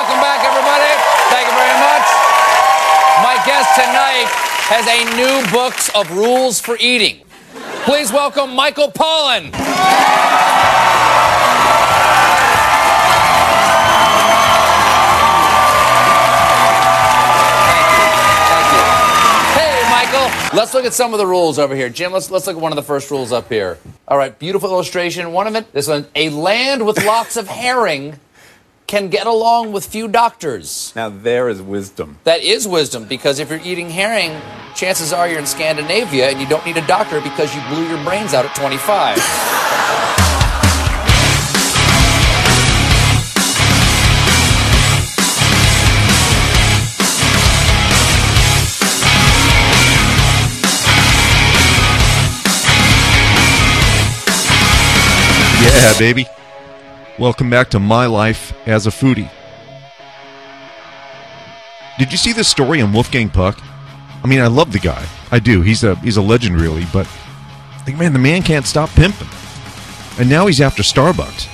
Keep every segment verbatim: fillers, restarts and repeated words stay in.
Welcome back, everybody. Thank you very much. My guest tonight has a new book of rules for eating. Please welcome Michael Pollan. Let's look at some of the rules over here. Jim, let's let's look at one of the first rules up here. All right, beautiful illustration. One of it, this one, a land with lots of herring can get along with few doctors. Now there is wisdom. That is wisdom, because if you're eating herring, chances are you're in Scandinavia and you don't need a doctor because you blew your brains out at twenty-five. Yeah, baby. Welcome back to my life as a foodie. Did you see this story on Wolfgang Puck? I mean, I love the guy. I do. He's a he's a legend, really. But, like, man, the man can't stop pimping. And now he's after Starbucks.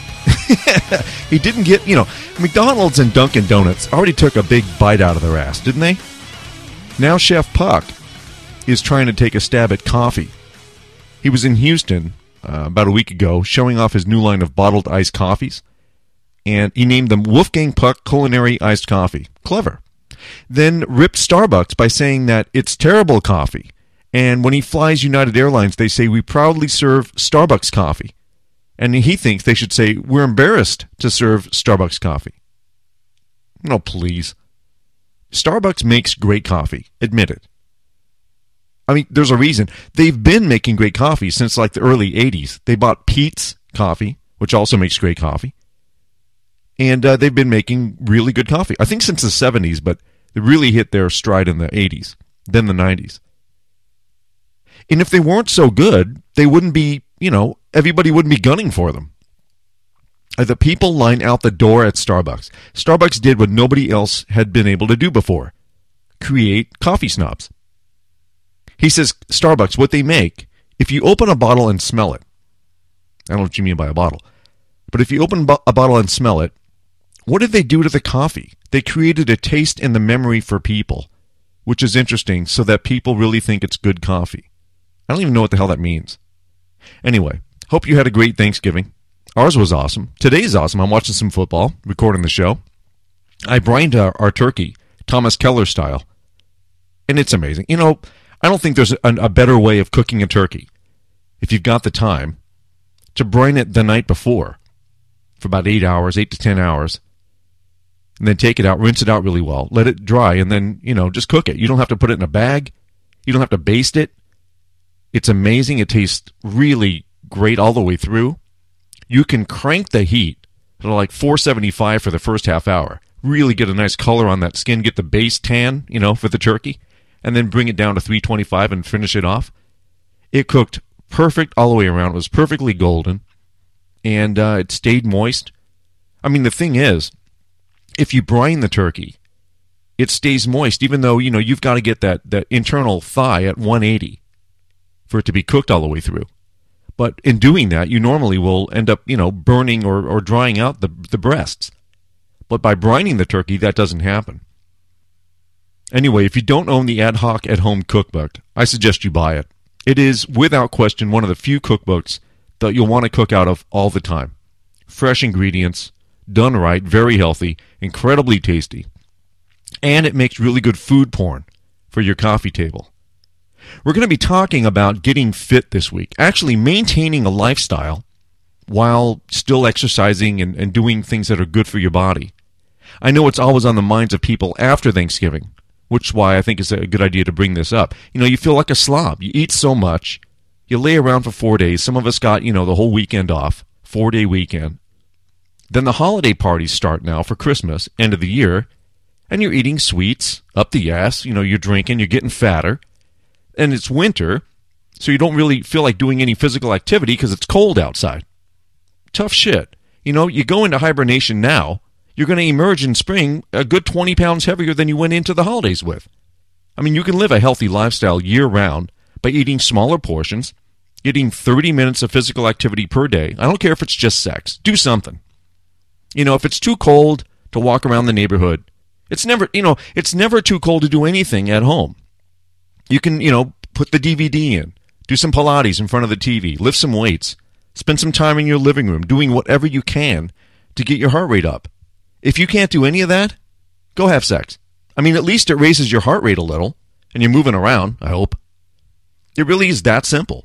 He didn't get, you know, McDonald's and Dunkin' Donuts already took a big bite out of their ass, didn't they? Now Chef Puck is trying to take a stab at coffee. He was in Houston Uh, about a week ago, showing off his new line of bottled iced coffees, and he named them Wolfgang Puck Culinary Iced Coffee. Clever. Then ripped Starbucks by saying that it's terrible coffee, and when he flies United Airlines, they say we proudly serve Starbucks coffee, and he thinks they should say we're embarrassed to serve Starbucks coffee. No, please. Starbucks makes great coffee. Admit it. I mean, there's a reason. They've been making great coffee since, like, the early eighties. They bought Peet's Coffee, which also makes great coffee. And uh, they've been making really good coffee. I think since the seventies, but they really hit their stride in the eighties, then the nineties. And if they weren't so good, they wouldn't be, you know, everybody wouldn't be gunning for them. Uh, the people line out the door at Starbucks. Starbucks did what nobody else had been able to do before. Create coffee snobs. He says, Starbucks, what they make, if you open a bottle and smell it, I don't know what you mean by a bottle, but if you open a bottle and smell it, what did they do to the coffee? They created a taste and the memory for people, which is interesting, so that people really think it's good coffee. I don't even know what the hell that means. Anyway, hope you had a great Thanksgiving. Ours was awesome. Today's awesome. I'm watching some football, recording the show. I brined our, our turkey, Thomas Keller style, and it's amazing. You know, I don't think there's a, a better way of cooking a turkey, if you've got the time, to brine it the night before for about eight hours, eight to ten hours, and then take it out, rinse it out really well, let it dry, and then, you know, just cook it. You don't have to put it in a bag. You don't have to baste it. It's amazing. It tastes really great all the way through. You can crank the heat to like four seventy-five for the first half hour. Really get a nice color on that skin, get the base tan, you know, for the turkey, and then bring it down to three twenty-five and finish it off. It cooked perfect all the way around. It was perfectly golden, and uh, it stayed moist. I mean, the thing is, if you brine the turkey, it stays moist, even though, you know, you've got to get that, that internal thigh at one eighty for it to be cooked all the way through. But in doing that, you normally will end up, you know, burning or, or drying out the, the breasts. But by brining the turkey, that doesn't happen. Anyway, if you don't own the Ad Hoc at Home cookbook, I suggest you buy it. It is, without question, one of the few cookbooks that you'll want to cook out of all the time. Fresh ingredients, done right, very healthy, incredibly tasty. And it makes really good food porn for your coffee table. We're going to be talking about getting fit this week, actually maintaining a lifestyle while still exercising and, and doing things that are good for your body. I know it's always on the minds of people after Thanksgiving, which is why I think it's a good idea to bring this up. You know, you feel like a slob. You eat so much. You lay around for four days. Some of us got, you know, the whole weekend off, four-day weekend. Then the holiday parties start now for Christmas, end of the year, and you're eating sweets up the ass. You know, you're drinking, you're getting fatter. And it's winter, so you don't really feel like doing any physical activity because it's cold outside. Tough shit. You know, you go into hibernation now, you're going to emerge in spring a good twenty pounds heavier than you went into the holidays with. I mean, you can live a healthy lifestyle year-round by eating smaller portions, getting thirty minutes of physical activity per day. I don't care if it's just sex. Do something. You know, if it's too cold to to walk around the neighborhood. It's never, you know, it's never too cold to do anything at home. You can, you know, put the D V D in, do some Pilates in front of the T V, lift some weights, spend some time in your living room doing whatever you can to get your heart rate up. If you can't do any of that, go have sex. I mean, at least it raises your heart rate a little, and you're moving around, I hope. It really is that simple.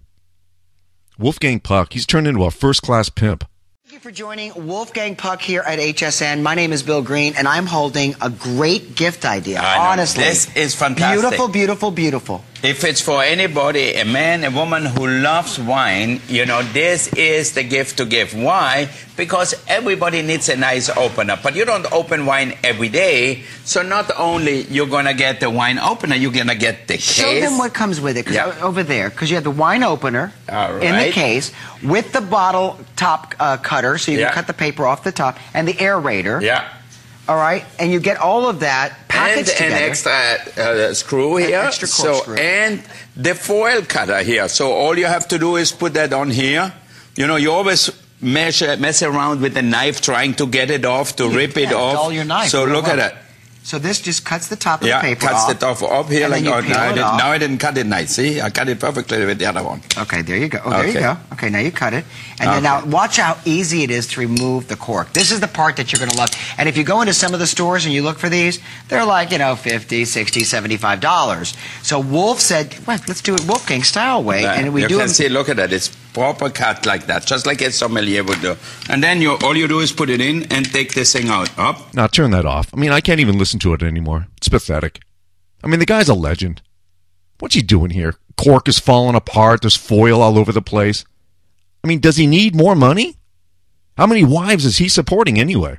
Wolfgang Puck, he's turned into a first-class pimp. Thank you for joining Wolfgang Puck here at H S N. My name is Bill Green, and I'm holding a great gift idea, honestly. This is fantastic. Beautiful, beautiful, beautiful. If it's for anybody, a man, a woman who loves wine, you know, this is the gift to give. Why? Because everybody needs a nice opener. But you don't open wine every day. So not only you're going to get the wine opener, you're going to get the case. Show them what comes with it, 'cause Yeah. over there, because you have the wine opener All in the right. case with the bottle top uh, cutter, so you Yeah. can cut the paper off the top, and the aerator. Yeah. All right, and you get all of that packaged And together. an extra uh, screw An here. extra so corkscrew. And the foil cutter here. So all you have to do is put that on here. You know, you always measure, mess around with the knife trying to get it off, to You rip it can't off. dull your knife. So Real look well. at it. So this just cuts the top of Yeah, the paper cuts off. the top up here. And Like, then you oh, peel now, I it didn't, off. now I didn't cut it nice. See, I cut it perfectly with the other one. Okay, there you go. Oh, there you Okay. go. Okay, now you cut it. And Okay. then now watch how easy it is to remove the cork. This is the part that you're going to love. And if you go into some of the stores and you look for these, they're like, you know, fifty, sixty, seventy-five dollars. So Wolf said, well, let's do it Wolfgang style way. Right. And we you do can it. see, look at that. It's proper cut like that, just like a sommelier would do. And then you, all you do is put it in and take this thing out. Up. Now, turn that off. I mean, I can't even listen to it anymore. It's pathetic. I mean, the guy's a legend. What's he doing here? Cork is falling apart. There's foil all over the place. I mean, does he need more money? How many wives is he supporting anyway?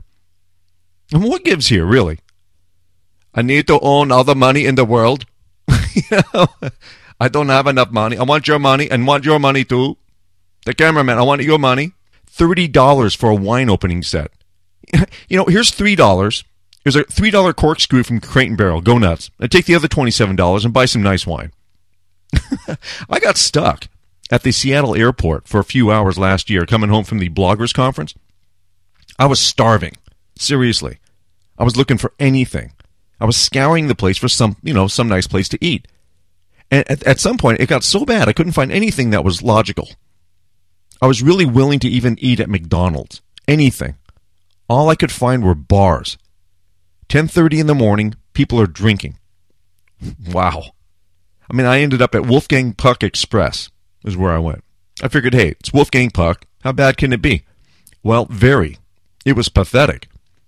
And what gives here, really? I need to own all the money in the world. You know, I don't have enough money. I want your money and want your money too. The cameraman, I want your money. thirty dollars for a wine opening set. You know, here's three dollars. Here's a three dollar corkscrew from Crate and Barrel. Go nuts. And take the other twenty-seven dollars and buy some nice wine. I got stuck at the Seattle airport for a few hours last year coming home from the bloggers conference. I was starving. Seriously. I was looking for anything. I was scouring the place for some, you know, some nice place to eat. And at, at some point, it got so bad I couldn't find anything that was logical. I was really willing to even eat at McDonald's. Anything. All I could find were bars. ten thirty in the morning, people are drinking. Wow. I mean, I ended up at Wolfgang Puck Express is where I went. I figured, hey, it's Wolfgang Puck. How bad can it be? Well, very. It was pathetic.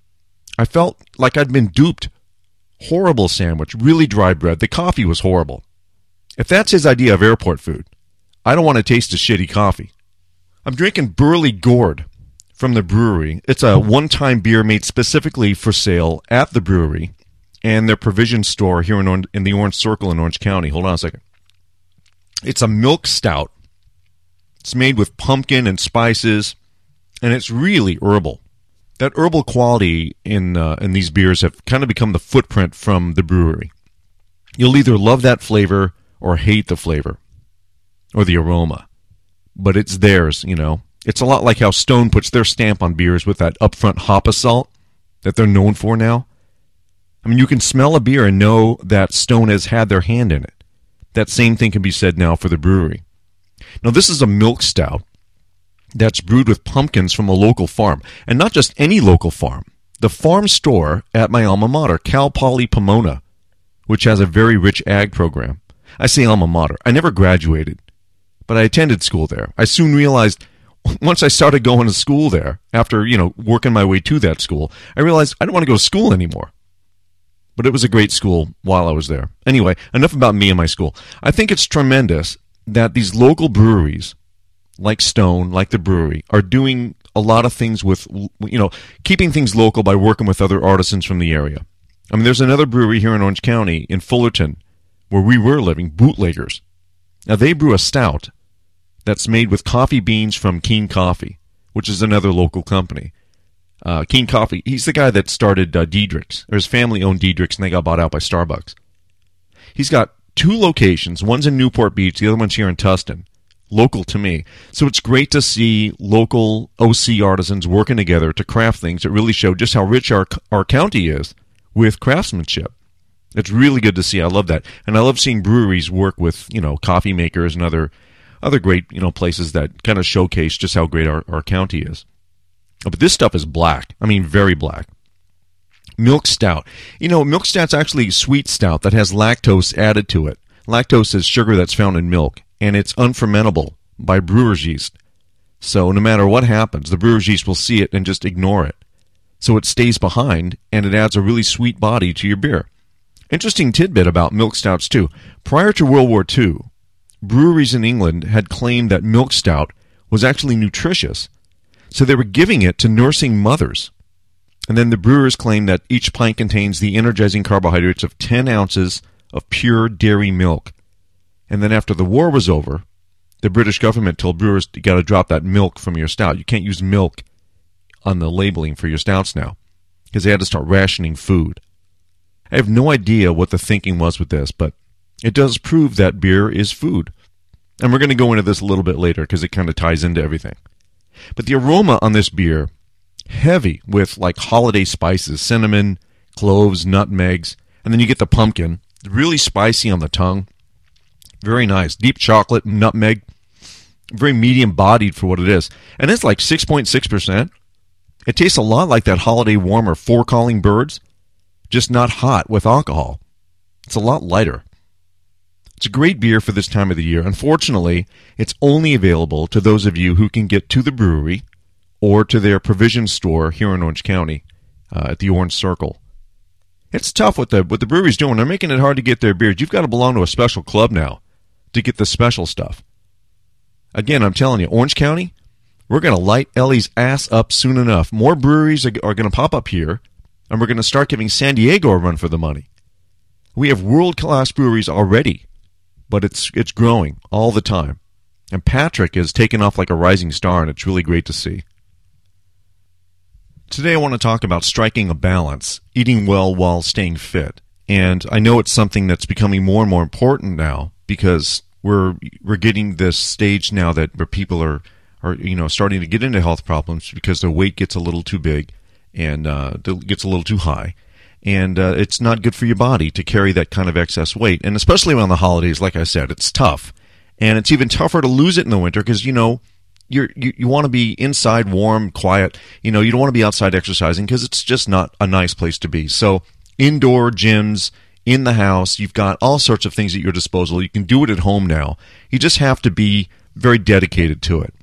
I felt like I'd been duped. Horrible sandwich, really dry bread. The coffee was horrible. If that's his idea of airport food, I don't want to taste a shitty coffee. I'm drinking Burley Gourd from the brewery. It's a one-time beer made specifically for sale at the brewery and their provision store here in, Orange, in the Orange Circle in Orange County. Hold on a second. It's a milk stout. It's made with pumpkin and spices, and it's really herbal. That herbal quality in uh, in these beers have kind of become the footprint from the brewery. You'll either love that flavor or hate the flavor or the aroma, but it's theirs, you know. It's a lot like how Stone puts their stamp on beers with that upfront hop assault that they're known for now. I mean, you can smell a beer and know that Stone has had their hand in it. That same thing can be said now for the brewery. Now, this is a milk stout that's brewed with pumpkins from a local farm. And not just any local farm. The farm store at my alma mater, Cal Poly Pomona, which has a very rich ag program. I say alma mater. I never graduated, but I attended school there. I soon realized, once I started going to school there, after, you know, working my way to that school, I realized I don't want to go to school anymore. But it was a great school while I was there. Anyway, enough about me and my school. I think it's tremendous that these local breweries, like Stone, like the brewery, are doing a lot of things with, you know, keeping things local by working with other artisans from the area. I mean, there's another brewery here in Orange County, in Fullerton, where we were living, Bootleggers. Now, they brew a stout that's made with coffee beans from Keen Coffee, which is another local company. Uh, Keen Coffee, he's the guy that started uh, Diedrich's. Or his family owned Diedrich's, and they got bought out by Starbucks. He's got two locations. One's in Newport Beach, the other one's here in Tustin. local to me. So it's great to see local O C artisans working together to craft things that really show just how rich our our county is with craftsmanship. It's really good to see. I love that. And I love seeing breweries work with, you know, coffee makers and other other great, you know, places that kind of showcase just how great our, our county is. But this stuff is black. I mean, very black. Milk stout. You know, milk stout's actually sweet stout that has lactose added to it. Lactose is sugar that's found in milk, and it's unfermentable by brewer's yeast. So no matter what happens, the brewer's yeast will see it and just ignore it. So it stays behind, and it adds a really sweet body to your beer. Interesting tidbit about milk stouts, too. Prior to World War Two, breweries in England had claimed that milk stout was actually nutritious. So they were giving it to nursing mothers. And then the brewers claimed that each pint contains the energizing carbohydrates of ten ounces of pure dairy milk. And then after the war was over, the British government told brewers, you got to drop that milk from your stout. You can't use milk on the labeling for your stouts now, because they had to start rationing food. I have no idea what the thinking was with this, but it does prove that beer is food. And we're going to go into this a little bit later because it kind of ties into everything. But the aroma on this beer, heavy with like holiday spices, cinnamon, cloves, nutmegs, and then you get the pumpkin, really spicy on the tongue. Very nice. Deep chocolate, nutmeg, very medium-bodied for what it is. And it's like six point six percent. It tastes a lot like that holiday warmer Four Calling Birds, just not hot with alcohol. It's a lot lighter. It's a great beer for this time of the year. Unfortunately, it's only available to those of you who can get to the brewery or to their provision store here in Orange County uh, at the Orange Circle. It's tough what the what the brewery's doing. They're making it hard to get their beers. You've got to belong to a special club now to get the special stuff. Again, I'm telling you, Orange County, we're going to light Ellie's ass up soon enough. More breweries are, are going to pop up here, and we're going to start giving San Diego a run for the money. We have world-class breweries already, but it's it's growing all the time. And Patrick is taking off like a rising star, and it's really great to see. Today I want to talk about striking a balance, eating well while staying fit. And I know it's something that's becoming more and more important now because we're we're getting this stage now that where people are, are you know starting to get into health problems because their weight gets a little too big and uh, gets a little too high. And uh, it's not good for your body to carry that kind of excess weight. And especially around the holidays, like I said, it's tough. And it's even tougher to lose it in the winter because, you know, You're, you you want to be inside, warm, quiet. You know, you don't want to be outside exercising because it's just not a nice place to be. So indoor gyms, in the house, you've got all sorts of things at your disposal. You can do it at home now. You just have to be very dedicated to it.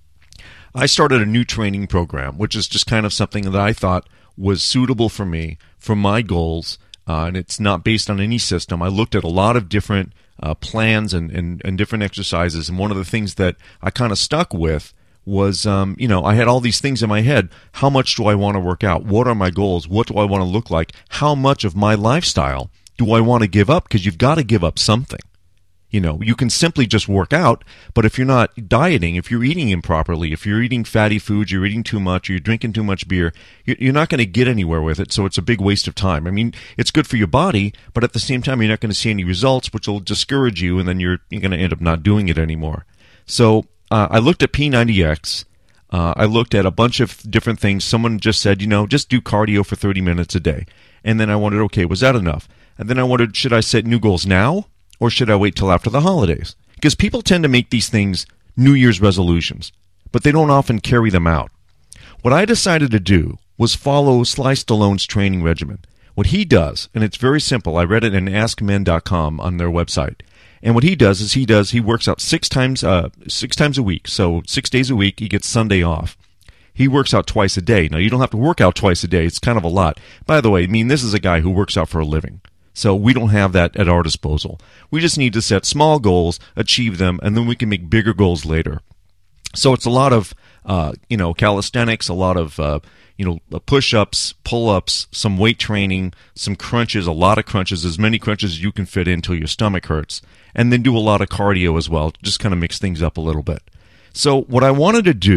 I started a new training program, which is just kind of something that I thought was suitable for me, for my goals, uh, and it's not based on any system. I looked at a lot of different Uh, plans and, and, and different exercises. And one of the things that I kind of stuck with was, um, you know, I had all these things in my head. How much do I want to work out? What are my goals? What do I want to look like? How much of my lifestyle do I want to give up? Because you've got to give up something. You know, you can simply just work out, but if you're not dieting, if you're eating improperly, if you're eating fatty foods, you're eating too much, or you're drinking too much beer, you're not going to get anywhere with it, so it's a big waste of time. I mean, it's good for your body, but at the same time, you're not going to see any results, which will discourage you, and then you're, you're going to end up not doing it anymore. So uh, I looked at P ninety X. Uh, I looked at a bunch of different things. Someone just said, you know, just do cardio for thirty minutes a day. And then I wondered, okay, was that enough? And then I wondered, should I set new goals now? Or should I wait till after the holidays? Because people tend to make these things New Year's resolutions, but they don't often carry them out. What I decided to do was follow Sly Stallone's training regimen. What he does, and it's very simple, I read it in ask men dot com on their website. And what he does is he does he works out six times uh, six times a week, so six days a week. He gets Sunday off. He works out twice a day. Now, you don't have to work out twice a day. It's kind of a lot. By the way, I mean, this is a guy who works out for a living. So we don't have that at our disposal. We just need to set small goals, achieve them, and then we can make bigger goals later. So it's a lot of, uh, you know, calisthenics, a lot of, uh, you know, push-ups, pull-ups, some weight training, some crunches, a lot of crunches, as many crunches as you can fit in until your stomach hurts, and then do a lot of cardio as well, just kind of mix things up a little bit. So what I wanted to do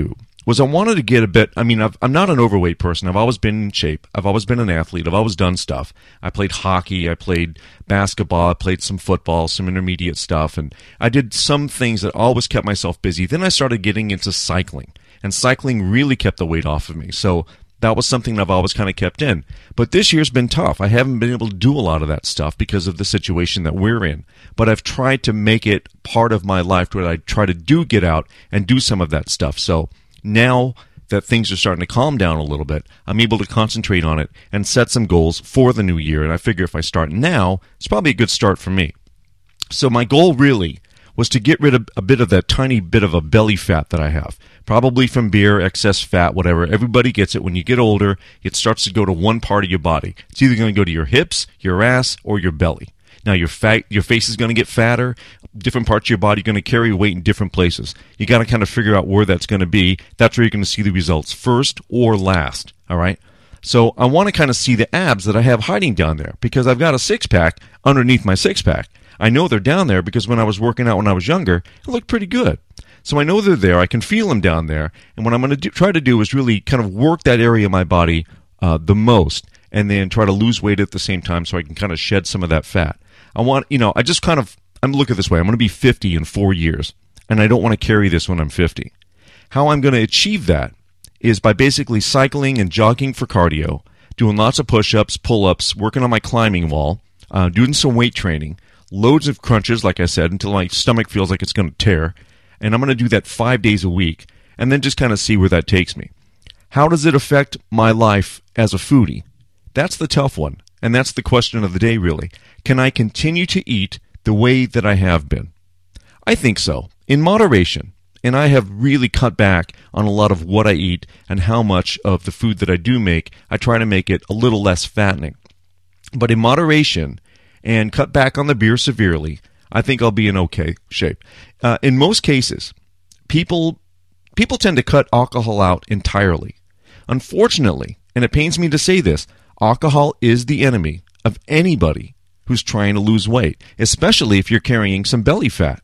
was I wanted to get a bit, I mean, I've, I'm not an overweight person. I've always been in shape. I've always been an athlete. I've always done stuff. I played hockey. I played basketball. I played some football, some intermediate stuff. And I did some things that always kept myself busy. Then I started getting into cycling. And cycling really kept the weight off of me. So that was something that I've always kind of kept in. But this year's been tough. I haven't been able to do a lot of that stuff because of the situation that we're in. But I've tried to make it part of my life where I try to do get out and do some of that stuff. So now that things are starting to calm down a little bit, I'm able to concentrate on it and set some goals for the new year. And I figure if I start now, it's probably a good start for me. So my goal really was to get rid of a bit of that tiny bit of a belly fat that I have. Probably from beer, excess fat, whatever. Everybody gets it. When you get older, it starts to go to one part of your body. It's either going to go to your hips, your ass, or your belly. Now, your fat, your face is going to get fatter. Different parts of your body are going to carry weight in different places. You got to kind of figure out where that's going to be. That's where you're going to see the results, first or last. All right? So I want to kind of see the abs that I have hiding down there because I've got a six-pack underneath my six-pack. I know they're down there because when I was working out when I was younger, it looked pretty good. So I know they're there. I can feel them down there. And what I'm going to do, try to do is really kind of work that area of my body uh, the most and then try to lose weight at the same time so I can kind of shed some of that fat. I want, you know, I just kind of, I'm looking this way. I'm going to be fifty in four years, and I don't want to carry this when I'm fifty. How I'm going to achieve that is by basically cycling and jogging for cardio, doing lots of push-ups, pull-ups, working on my climbing wall, uh, doing some weight training, loads of crunches, like I said, until my stomach feels like it's going to tear. And I'm going to do that five days a week and then just kind of see where that takes me. How does it affect my life as a foodie? That's the tough one. And that's the question of the day, really. Can I continue to eat the way that I have been? I think so, in moderation. And I have really cut back on a lot of what I eat and how much of the food that I do make, I try to make it a little less fattening. But in moderation and cut back on the beer severely, I think I'll be in okay shape. Uh, in most cases, people people tend to cut alcohol out entirely. Unfortunately, and it pains me to say this, alcohol is the enemy of anybody who's trying to lose weight, especially if you're carrying some belly fat.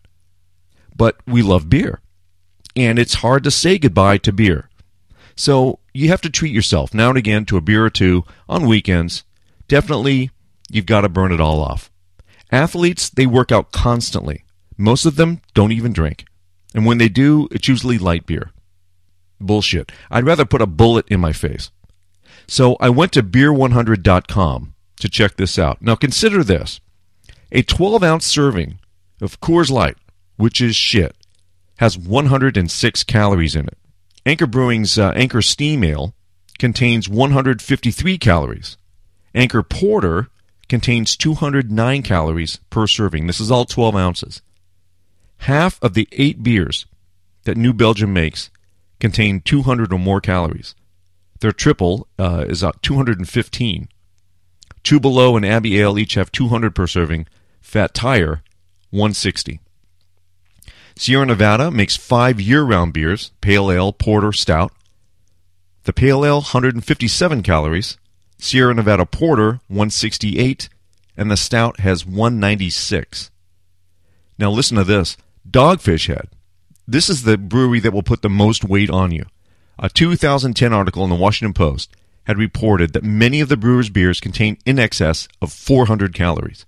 But we love beer, and it's hard to say goodbye to beer. So you have to treat yourself now and again to a beer or two on weekends. Definitely, you've got to burn it all off. Athletes, they work out constantly. Most of them don't even drink. And when they do, it's usually light beer. Bullshit. I'd rather put a bullet in my face. So I went to beer one hundred dot com to check this out. Now consider this. A twelve-ounce serving of Coors Light, which is shit, has one hundred six calories in it. Anchor Brewing's uh, Anchor Steam Ale contains one hundred fifty-three calories. Anchor Porter contains two hundred nine calories per serving. This is all twelve ounces. Half of the eight beers that New Belgium makes contain two hundred or more calories. Their triple uh, is uh, two hundred fifteen. Two Below and Abbey Ale each have two hundred per serving. Fat Tire, one hundred sixty. Sierra Nevada makes five year-round beers, Pale Ale, Porter, Stout. The Pale Ale, one hundred fifty-seven calories. Sierra Nevada Porter, one hundred sixty-eight. And the Stout has one hundred ninety-six. Now listen to this. Dogfish Head. This is the brewery that will put the most weight on you. A two thousand ten article in the Washington Post had reported that many of the brewer's beers contain in excess of four hundred calories.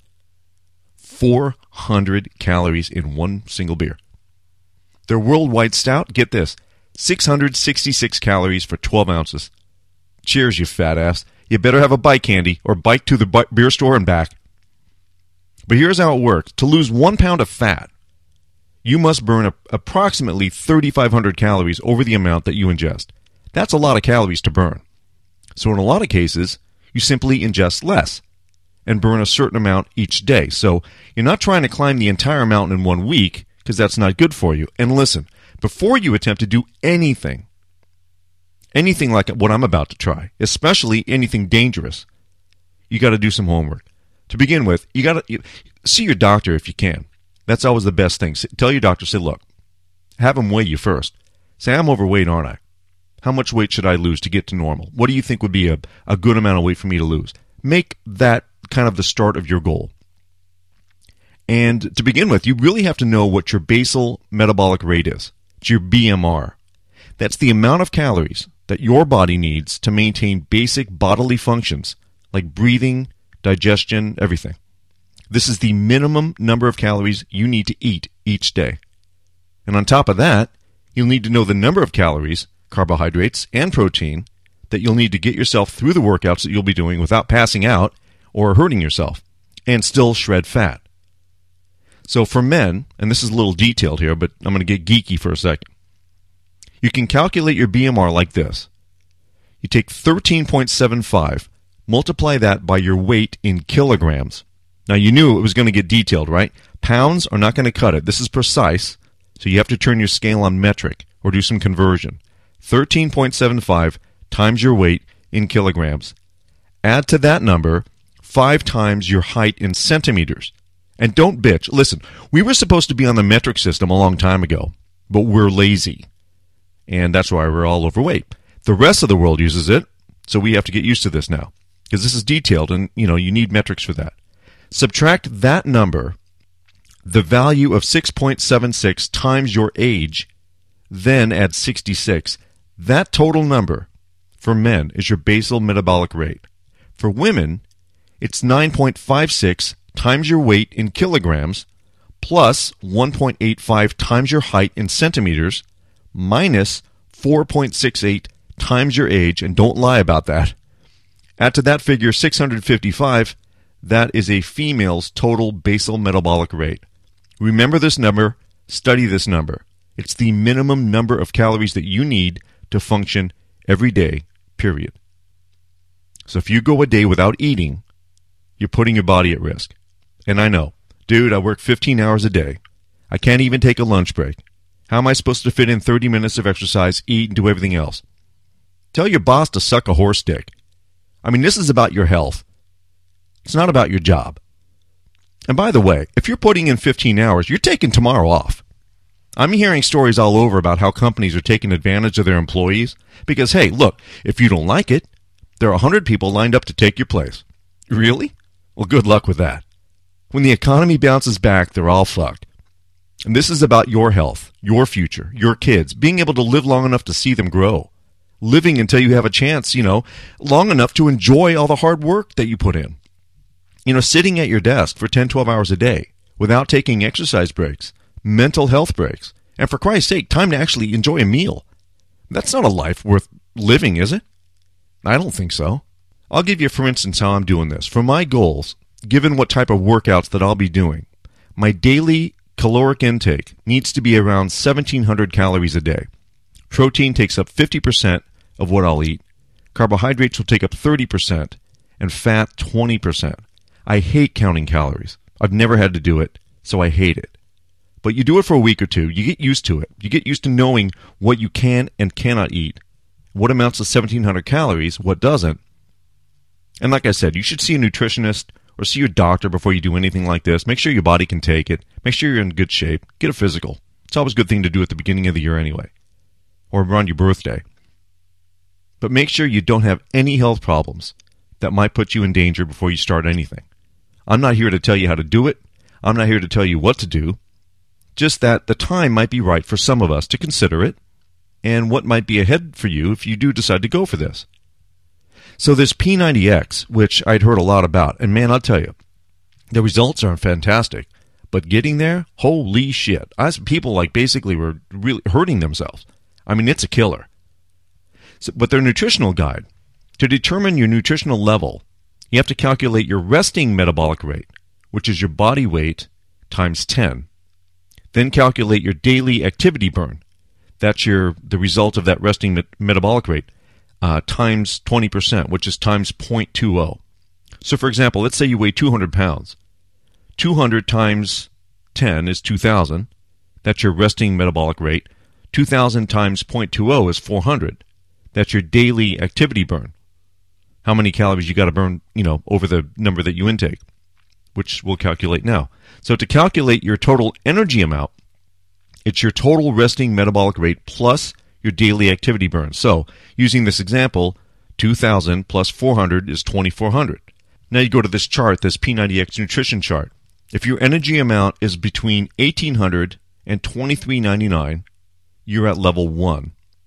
four hundred calories in one single beer. Their worldwide stout, get this, six hundred sixty-six calories for twelve ounces. Cheers, you fat ass. You better have a bike handy or bike to the beer store and back. But here's how it works. To lose one pound of fat, you must burn a, approximately thirty-five hundred calories over the amount that you ingest. That's a lot of calories to burn. So in a lot of cases, you simply ingest less and burn a certain amount each day. So you're not trying to climb the entire mountain in one week because that's not good for you. And listen, before you attempt to do anything, anything like what I'm about to try, especially anything dangerous, you got to do some homework. To begin with, you got to see your doctor if you can. That's always the best thing. Tell your doctor, say, look, have him weigh you first. Say, I'm overweight, aren't I? How much weight should I lose to get to normal? What do you think would be a, a good amount of weight for me to lose? Make that kind of the start of your goal. And to begin with, you really have to know what your basal metabolic rate is. It's your B M R. That's the amount of calories that your body needs to maintain basic bodily functions like breathing, digestion, everything. This is the minimum number of calories you need to eat each day. And on top of that, you'll need to know the number of calories, carbohydrates, and protein that you'll need to get yourself through the workouts that you'll be doing without passing out or hurting yourself, and still shred fat. So for men, and this is a little detailed here, but I'm going to get geeky for a second. You can calculate your B M R like this. You take thirteen point seven five, multiply that by your weight in kilograms. Now you knew it was going to get detailed, right? Pounds are not going to cut it. This is precise, so you have to turn your scale on metric or do some conversion. thirteen point seven five times your weight in kilograms. Add to that number five times your height in centimeters. And don't bitch. Listen, we were supposed to be on the metric system a long time ago, but we're lazy. And that's why we're all overweight. The rest of the world uses it, so we have to get used to this now. Because this is detailed, and you know you need metrics for that. Subtract that number, the value of six point seven six times your age, then add sixty-six. That total number for men is your basal metabolic rate. For women, it's nine point five six times your weight in kilograms plus one point eight five times your height in centimeters minus four point six eight times your age, and don't lie about that. Add to that figure six hundred fifty-five. That is a female's total basal metabolic rate. Remember this number, study this number. It's the minimum number of calories that you need to function every day, period. So if you go a day without eating, you're putting your body at risk. And I know, dude, I work fifteen hours a day. I can't even take a lunch break. How am I supposed to fit in thirty minutes of exercise, eat, and do everything else? Tell your boss to suck a horse dick. I mean, this is about your health. It's not about your job. And by the way, if you're putting in fifteen hours, you're taking tomorrow off. I'm hearing stories all over about how companies are taking advantage of their employees because, hey, look, if you don't like it, there are one hundred people lined up to take your place. Really? Well, good luck with that. When the economy bounces back, they're all fucked. And this is about your health, your future, your kids, being able to live long enough to see them grow. Living until you have a chance, you know, long enough to enjoy all the hard work that you put in. You know, sitting at your desk for ten, twelve hours a day without taking exercise breaks, mental health breaks, and for Christ's sake, time to actually enjoy a meal. That's not a life worth living, is it? I don't think so. I'll give you, for instance, how I'm doing this. For my goals, given what type of workouts that I'll be doing, my daily caloric intake needs to be around seventeen hundred calories a day. Protein takes up fifty percent of what I'll eat. Carbohydrates will take up thirty percent, and fat twenty percent. I hate counting calories. I've never had to do it, so I hate it. But you do it for a week or two, you get used to it. You get used to knowing what you can and cannot eat, what amounts to seventeen hundred calories, what doesn't. And like I said, you should see a nutritionist or see your doctor before you do anything like this. Make sure your body can take it. Make sure you're in good shape. Get a physical. It's always a good thing to do at the beginning of the year anyway, or around your birthday. But make sure you don't have any health problems that might put you in danger before you start anything. I'm not here to tell you how to do it. I'm not here to tell you what to do. Just that the time might be right for some of us to consider it, and what might be ahead for you if you do decide to go for this. So this P ninety X, which I'd heard a lot about, and man, I'll tell you, the results are fantastic. But getting there, holy shit. I saw people like basically were really hurting themselves. I mean, it's a killer. So, but their nutritional guide, to determine your nutritional level, you have to calculate your resting metabolic rate, which is your body weight times ten. Then calculate your daily activity burn. That's your the result of that resting met- metabolic rate uh, times twenty percent, which is times zero point two zero. So, for example, let's say you weigh two hundred pounds. two hundred times ten is two thousand. That's your resting metabolic rate. two thousand times zero point two zero is four hundred. That's your daily activity burn. How many calories you got to burn, you know, over the number that you intake, which we'll calculate now. So to calculate your total energy amount, it's your total resting metabolic rate plus your daily activity burn. So using this example, two thousand plus four hundred is twenty-four hundred. Now you go to this chart, this P ninety X nutrition chart. If your energy amount is between eighteen hundred and twenty-three ninety-nine, you're at level one.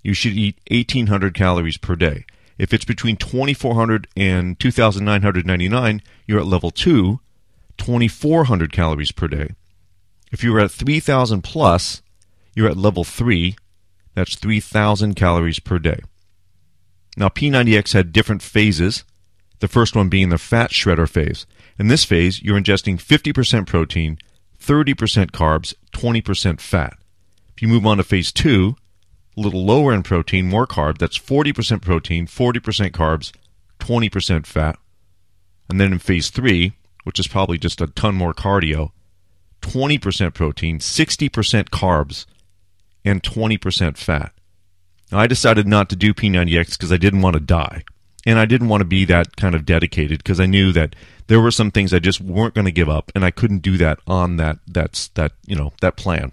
you should eat eighteen hundred calories per day. If it's between twenty-four hundred and two thousand nine hundred ninety-nine, you're at level two, twenty-four hundred calories per day. If you're at three thousand plus, you're at level three, that's three thousand calories per day. Now, P ninety X had different phases, the first one being the fat shredder phase. In this phase, you're ingesting fifty percent protein, thirty percent carbs, twenty percent fat. If you move on to phase two, a little lower in protein, more carb, that's forty percent protein, forty percent carbs, twenty percent fat. And then in phase three, which is probably just a ton more cardio, twenty percent protein, sixty percent carbs, and twenty percent fat. Now, I decided not to do P ninety X because I didn't want to die. And I didn't want to be that kind of dedicated because I knew that there were some things I just weren't going to give up, and I couldn't do that on that that's that you know that plan.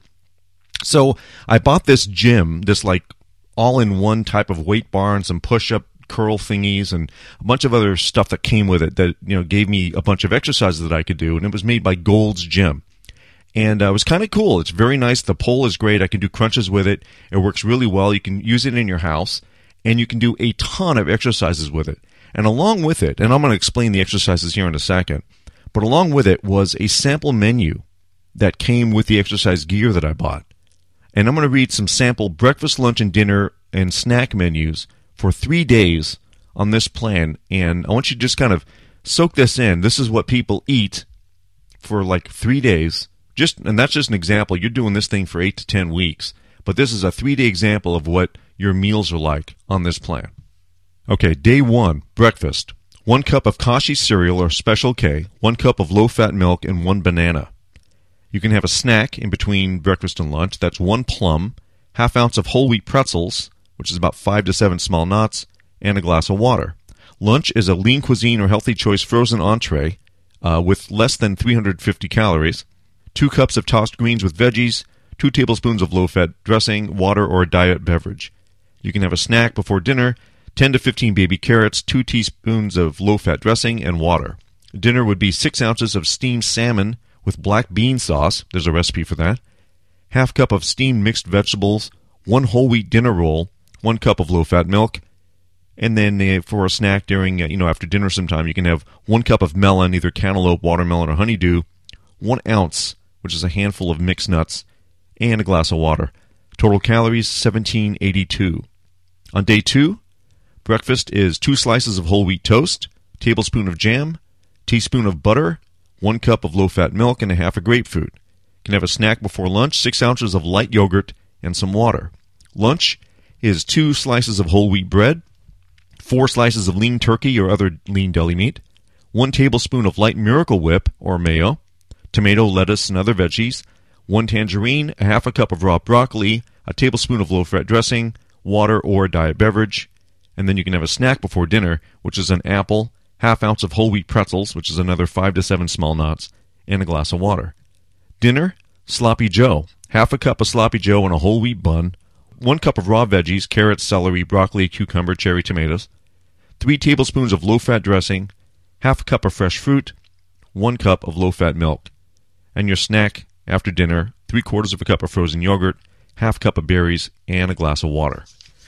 So I bought this gym, this like all-in-one type of weight bar and some push-up curl thingies and a bunch of other stuff that came with it that you know gave me a bunch of exercises that I could do, and it was made by Gold's Gym. And uh, it was kind of cool. It's very nice. The pole is great. I can do crunches with it. It works really well. You can use it in your house, and you can do a ton of exercises with it. And along with it, and I'm going to explain the exercises here in a second, but along with it was a sample menu that came with the exercise gear that I bought. And I'm going to read some sample breakfast, lunch, and dinner and snack menus for three days on this plan. And I want you to just kind of soak this in. This is what people eat for like three days. Just, and that's just an example. You're doing this thing for eight to ten weeks. But this is a three-day example of what your meals are like on this plan. Okay, day one, breakfast. One cup of Kashi cereal or Special K, one cup of low-fat milk, and one banana. You can have a snack in between breakfast and lunch. That's one plum, half ounce of whole wheat pretzels, which is about five to seven small nuts, and a glass of water. Lunch is a lean cuisine or healthy choice frozen entree uh, with less than three hundred fifty calories, two cups of tossed greens with veggies, two tablespoons of low-fat dressing, water, or a diet beverage. You can have a snack before dinner, ten to fifteen baby carrots, two teaspoons of low-fat dressing, and water. Dinner would be six ounces of steamed salmon with black bean sauce. There's a recipe for that. Half cup of steamed mixed vegetables, one whole wheat dinner roll, one cup of low-fat milk. And then uh, for a snack during, uh, you know, after dinner sometime, you can have one cup of melon, either cantaloupe, watermelon, or honeydew, one ounce, which is a handful of mixed nuts, and a glass of water. Total calories, seventeen eighty-two. On day two, breakfast is two slices of whole wheat toast, tablespoon of jam, teaspoon of butter, one cup of low-fat milk, and a half a grapefruit. You can have a snack before lunch, six ounces of light yogurt, and some water. Lunch is two slices of whole wheat bread, four slices of lean turkey or other lean deli meat, one tablespoon of light Miracle Whip or mayo, tomato, lettuce, and other veggies, one tangerine, a half a cup of raw broccoli, a tablespoon of low-fat dressing, water or a diet beverage, and then you can have a snack before dinner, which is an apple, half ounce of whole wheat pretzels, which is another five to seven small nuts, and a glass of water. Dinner, Sloppy Joe, half a cup of Sloppy Joe and a whole wheat bun, one cup of raw veggies, carrots, celery, broccoli, cucumber, cherry tomatoes, three tablespoons of low-fat dressing, half a cup of fresh fruit, one cup of low-fat milk. And your snack after dinner, three quarters of a cup of frozen yogurt, half cup of berries, and a glass of water.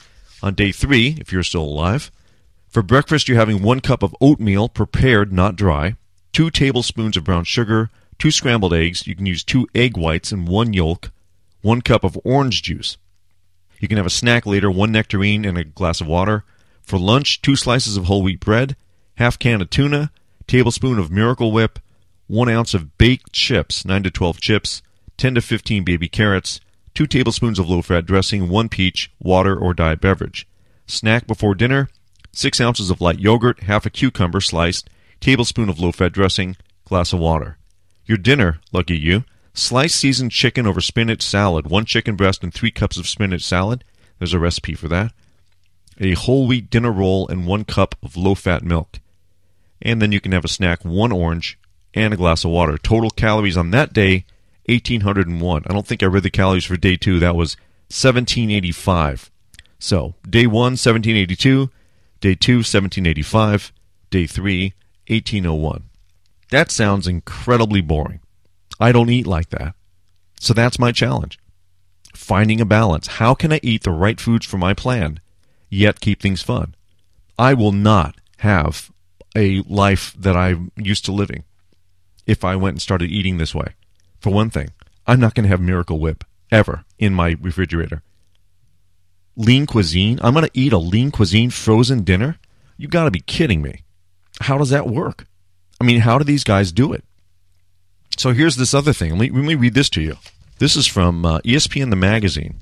On day three, if you're still alive, for breakfast you're having one cup of oatmeal, prepared, not dry, two tablespoons of brown sugar, two scrambled eggs. You can use two egg whites and one yolk, one cup of orange juice. You can have a snack later, one nectarine and a glass of water. For lunch, two slices of whole wheat bread, half can of tuna, tablespoon of Miracle Whip, one ounce of baked chips, nine to twelve chips, ten to fifteen baby carrots, two tablespoons of low-fat dressing, one peach, water or diet beverage. Snack before dinner, six ounces of light yogurt, half a cucumber sliced, tablespoon of low-fat dressing, glass of water. Your dinner, lucky you, sliced seasoned chicken over spinach salad, one chicken breast and three cups of spinach salad. There's a recipe for that. A whole wheat dinner roll and one cup of low-fat milk. And then you can have a snack, one orange, and a glass of water. Total calories on that day, eighteen oh one. I don't think I read the calories for day two. That was seventeen eighty-five. So, day one, seventeen eighty-two. Day two, seventeen eighty-five. Day three, eighteen oh one. That sounds incredibly boring. I don't eat like that. So that's my challenge. Finding a balance. How can I eat the right foods for my plan, yet keep things fun? I will not have a life that I'm used to living if I went and started eating this way. For one thing, I'm not going to have Miracle Whip ever in my refrigerator. Lean cuisine? I'm going to eat a lean cuisine frozen dinner? You got to be kidding me. How does that work? I mean, how do these guys do it? So here's this other thing. Let me, let me read this to you. This is from uh, E S P N the magazine.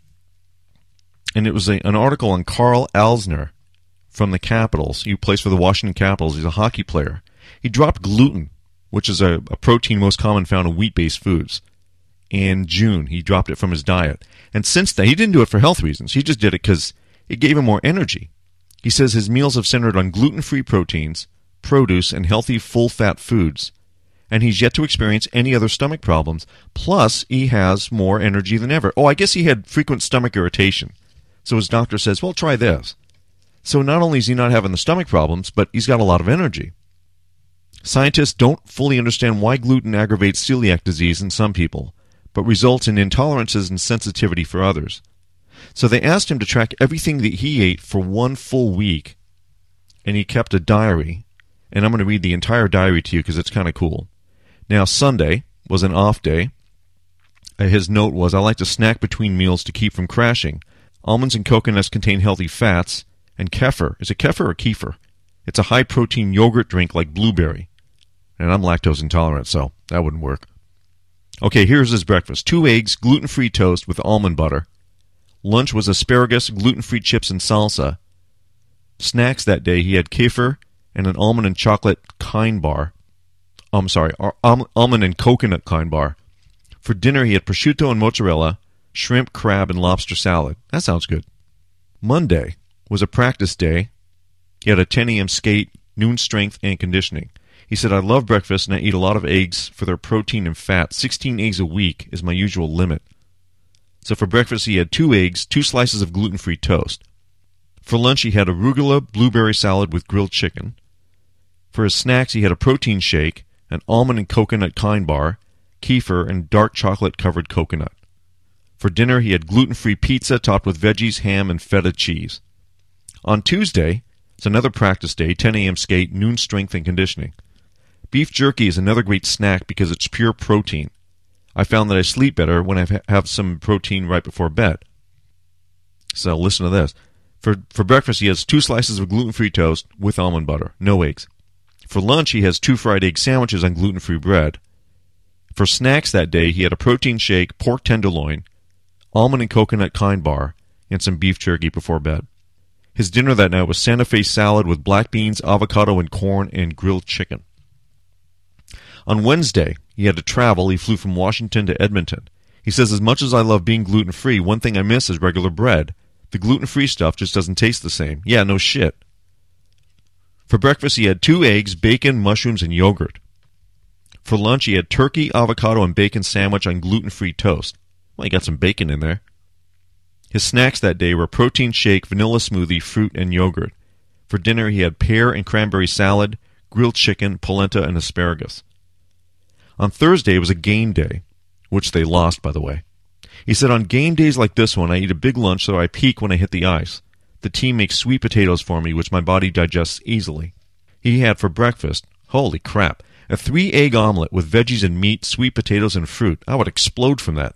And it was a, an article on Carl Alsner from the Capitals. He plays for the Washington Capitals. He's a hockey player. He dropped gluten, which is a, a protein most common found in wheat-based foods. In June, he dropped it from his diet. And since then, he didn't do it for health reasons. He just did it because it gave him more energy. He says his meals have centered on gluten-free proteins, produce, and healthy full-fat foods. And he's yet to experience any other stomach problems. Plus, he has more energy than ever. Oh, I guess he had frequent stomach irritation. So his doctor says, well, try this. So not only is he not having the stomach problems, but he's got a lot of energy. Scientists don't fully understand why gluten aggravates celiac disease in some people, but results in intolerances and sensitivity for others. So they asked him to track everything that he ate for one full week, and he kept a diary. And I'm going to read the entire diary to you because it's kind of cool. Now, Sunday was an off day. Uh, his note was, I like to snack between meals to keep from crashing. Almonds and coconuts contain healthy fats, and kefir. Is it kefir or kefir? It's a high-protein yogurt drink like blueberry. And I'm lactose intolerant, so that wouldn't work. Okay, here's his breakfast. Two eggs, gluten-free toast with almond butter. Lunch was asparagus, gluten-free chips, and salsa. Snacks that day, he had kefir and an almond and chocolate kind bar. I'm sorry, al- almond and coconut kind bar. For dinner, he had prosciutto and mozzarella, shrimp, crab, and lobster salad. That sounds good. Monday was a practice day. He had a ten a.m. skate, noon strength, and conditioning. He said, I love breakfast and I eat a lot of eggs for their protein and fat. sixteen eggs a week is my usual limit. So for breakfast, he had two eggs, two slices of gluten-free toast. For lunch, he had arugula blueberry salad with grilled chicken. For his snacks, he had a protein shake, an almond and coconut kind bar, kefir, and dark chocolate-covered coconut. For dinner, he had gluten-free pizza topped with veggies, ham, and feta cheese. On Tuesday, it's another practice day, ten a.m. skate, noon strength and conditioning. Beef jerky is another great snack because it's pure protein. I found that I sleep better when I have some protein right before bed. So listen to this. For, for breakfast, he has two slices of gluten-free toast with almond butter, no eggs. For lunch, he has two fried egg sandwiches on gluten-free bread. For snacks that day, he had a protein shake, pork tenderloin, almond and coconut kind bar, and some beef jerky before bed. His dinner that night was Santa Fe salad with black beans, avocado, and corn, and grilled chicken. On Wednesday, he had to travel. He flew from Washington to Edmonton. He says, as much as I love being gluten-free, one thing I miss is regular bread. The gluten-free stuff just doesn't taste the same. Yeah, no shit. For breakfast, he had two eggs, bacon, mushrooms, and yogurt. For lunch, he had turkey, avocado, and bacon sandwich on gluten-free toast. Well, he got some bacon in there. His snacks that day were protein shake, vanilla smoothie, fruit, and yogurt. For dinner, he had pear and cranberry salad, grilled chicken, polenta, and asparagus. On Thursday, it was a game day, which they lost, by the way. He said, on game days like this one, I eat a big lunch so I peak when I hit the ice. The team makes sweet potatoes for me, which my body digests easily. He had for breakfast, holy crap, a three-egg omelet with veggies and meat, sweet potatoes, and fruit. I would explode from that.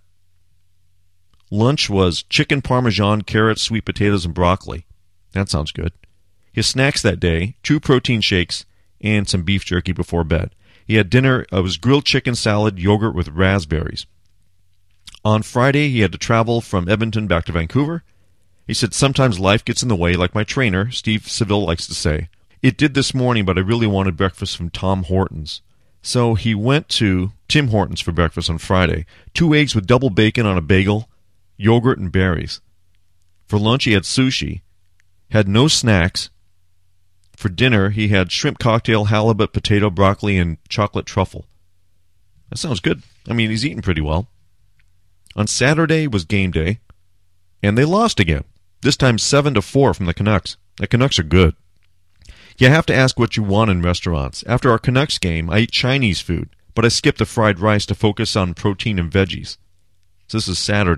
Lunch was chicken parmesan, carrots, sweet potatoes, and broccoli. That sounds good. His snacks that day, two protein shakes, and some beef jerky before bed. He had dinner, it was grilled chicken salad, yogurt with raspberries. On Friday, he had to travel from Edmonton back to Vancouver. He said, sometimes life gets in the way, like my trainer, Steve Seville, likes to say. It did this morning, but I really wanted breakfast from Tom Hortons. So he went to Tim Hortons for breakfast on Friday. Two eggs with double bacon on a bagel, yogurt, and berries. For lunch, he had sushi. Had no snacks. For dinner, he had shrimp cocktail, halibut, potato, broccoli, and chocolate truffle. That sounds good. I mean, he's eating pretty well. On Saturday was game day, and they lost again. This time seven to four from the Canucks. The Canucks are good. You have to ask what you want in restaurants. After our Canucks game, I ate Chinese food, but I skipped the fried rice to focus on protein and veggies. So this is Saturday.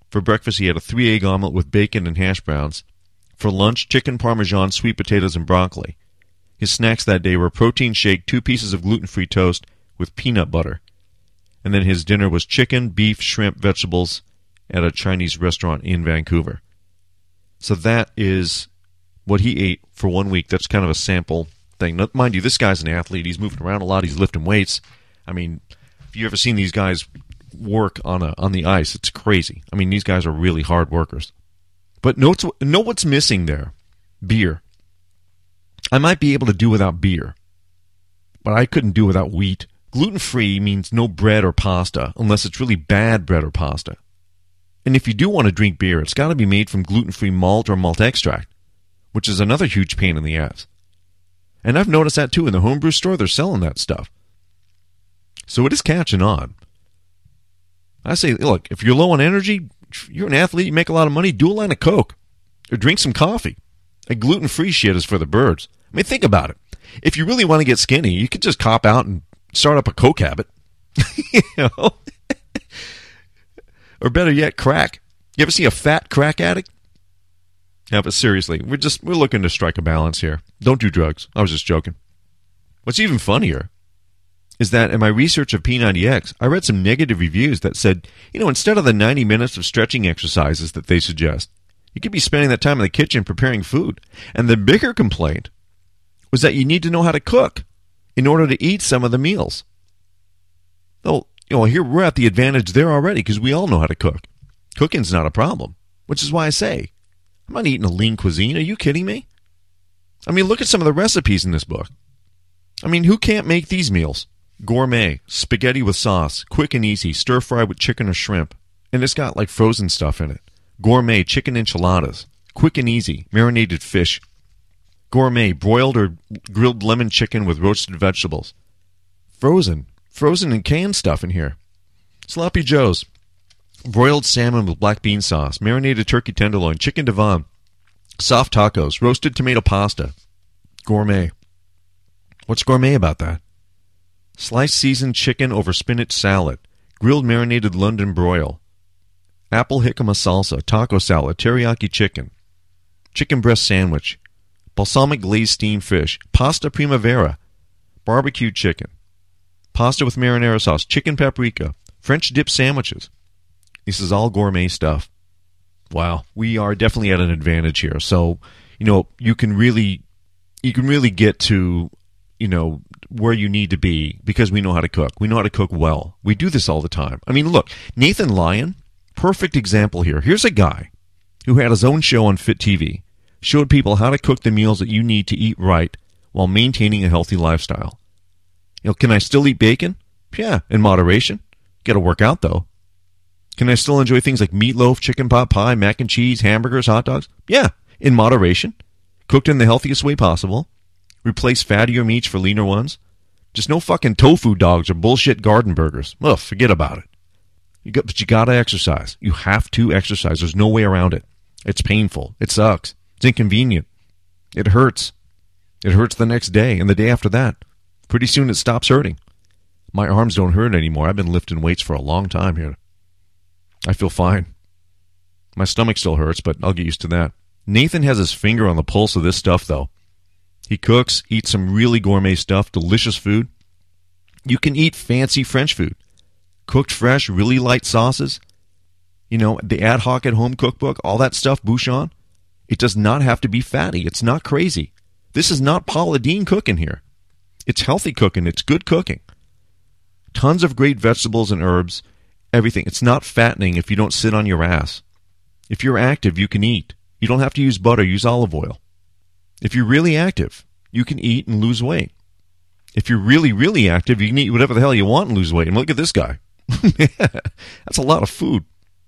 For breakfast, he had a three-egg omelet with bacon and hash browns. For lunch, chicken parmesan, sweet potatoes, and broccoli. His snacks that day were a protein shake, two pieces of gluten-free toast with peanut butter. And then his dinner was chicken, beef, shrimp, vegetables at a Chinese restaurant in Vancouver. So that is what he ate for one week. That's kind of a sample thing. Now, mind you, this guy's an athlete. He's moving around a lot. He's lifting weights. I mean, if you've ever seen these guys work on a on the ice, it's crazy. I mean, these guys are really hard workers. But know what's, know what's missing there? Beer. I might be able to do without beer, but I couldn't do without wheat. Gluten-free means no bread or pasta, unless it's really bad bread or pasta. And if you do want to drink beer, it's got to be made from gluten-free malt or malt extract, which is another huge pain in the ass. And I've noticed that too in the homebrew store. They're selling that stuff. So it is catching on. I say, look, if you're low on energy, you're an athlete, you make a lot of money, do a line of Coke or drink some coffee. And gluten-free shit is for the birds. I mean, think about it. If you really want to get skinny, you could just cop out and start up a Coke habit. You know? Or better yet, crack. You ever see a fat crack addict? Yeah, but seriously, we're just we're looking to strike a balance here. Don't do drugs. I was just joking. What's even funnier is that in my research of P ninety X, I read some negative reviews that said, you know, instead of the ninety minutes of stretching exercises that they suggest, you could be spending that time in the kitchen preparing food. And the bigger complaint was that you need to know how to cook in order to eat some of the meals. Well, you know, here we're at the advantage there already because we all know how to cook. Cooking's not a problem, which is why I say, I'm not eating a lean cuisine. Are you kidding me? I mean, look at some of the recipes in this book. I mean, who can't make these meals? Gourmet, spaghetti with sauce, quick and easy, stir-fry with chicken or shrimp. And it's got, like, frozen stuff in it. Gourmet, chicken enchiladas, quick and easy, marinated fish. Gourmet, broiled or grilled lemon chicken with roasted vegetables. Frozen, frozen and canned stuff in here. Sloppy Joes, broiled salmon with black bean sauce, marinated turkey tenderloin, chicken devon, soft tacos, roasted tomato pasta. Gourmet. What's gourmet about that? Sliced seasoned chicken over spinach salad, grilled marinated London broil, apple jicama salsa, taco salad, teriyaki chicken, chicken breast sandwich, balsamic glazed steamed fish, pasta primavera, barbecued chicken, pasta with marinara sauce, chicken paprika, French dip sandwiches. This is all gourmet stuff. Wow, we are definitely at an advantage here. So, you know, you can really, you can really get to, you know, where you need to be because we know how to cook. We know how to cook well. We do this all the time. I mean, look, Nathan Lyon, perfect example here. Here's a guy who had his own show on Fit T V, showed people how to cook the meals that you need to eat right while maintaining a healthy lifestyle. You know, can I still eat bacon? Yeah, in moderation. Got to work out, though. Can I still enjoy things like meatloaf, chicken pot pie, mac and cheese, hamburgers, hot dogs? Yeah, in moderation. Cooked in the healthiest way possible. Replace fattier meats for leaner ones. Just no fucking tofu dogs or bullshit garden burgers. Ugh, forget about it. You got, but you got to exercise. You have to exercise. There's no way around it. It's painful. It sucks. It's inconvenient. It hurts. It hurts the next day and the day after that. Pretty soon it stops hurting. My arms don't hurt anymore. I've been lifting weights for a long time here. I feel fine. My stomach still hurts, but I'll get used to that. Nathan has his finger on the pulse of this stuff, though. He cooks, eats some really gourmet stuff, delicious food. You can eat fancy French food. Cooked fresh, really light sauces. You know, the ad hoc at home cookbook, all that stuff, Bouchon. It does not have to be fatty. It's not crazy. This is not Paula Deen cooking here. It's healthy cooking. It's good cooking. Tons of great vegetables and herbs. Everything. It's not fattening if you don't sit on your ass. If you're active, you can eat. You don't have to use butter. Use olive oil. If you're really active, you can eat and lose weight. If you're really, really active, you can eat whatever the hell you want and lose weight. And look at this guy. That's a lot of food.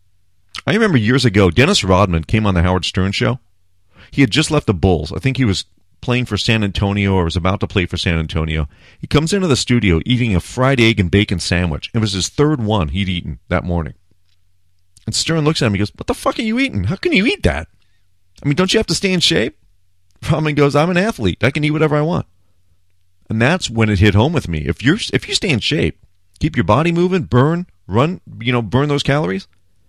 I remember years ago, Dennis Rodman came on the Howard Stern show. He had just left the Bulls. I think he was playing for San Antonio or was about to play for San Antonio. He comes into the studio eating a fried egg and bacon sandwich. It was his third one he'd eaten that morning. And Stern looks at him and he goes, "What the fuck are you eating? How can you eat that? I mean, don't you have to stay in shape?" Rodman goes, "I'm an athlete. I can eat whatever I want." And that's when it hit home with me. If you're if you stay in shape, keep your body moving, burn, run, you know, burn those calories,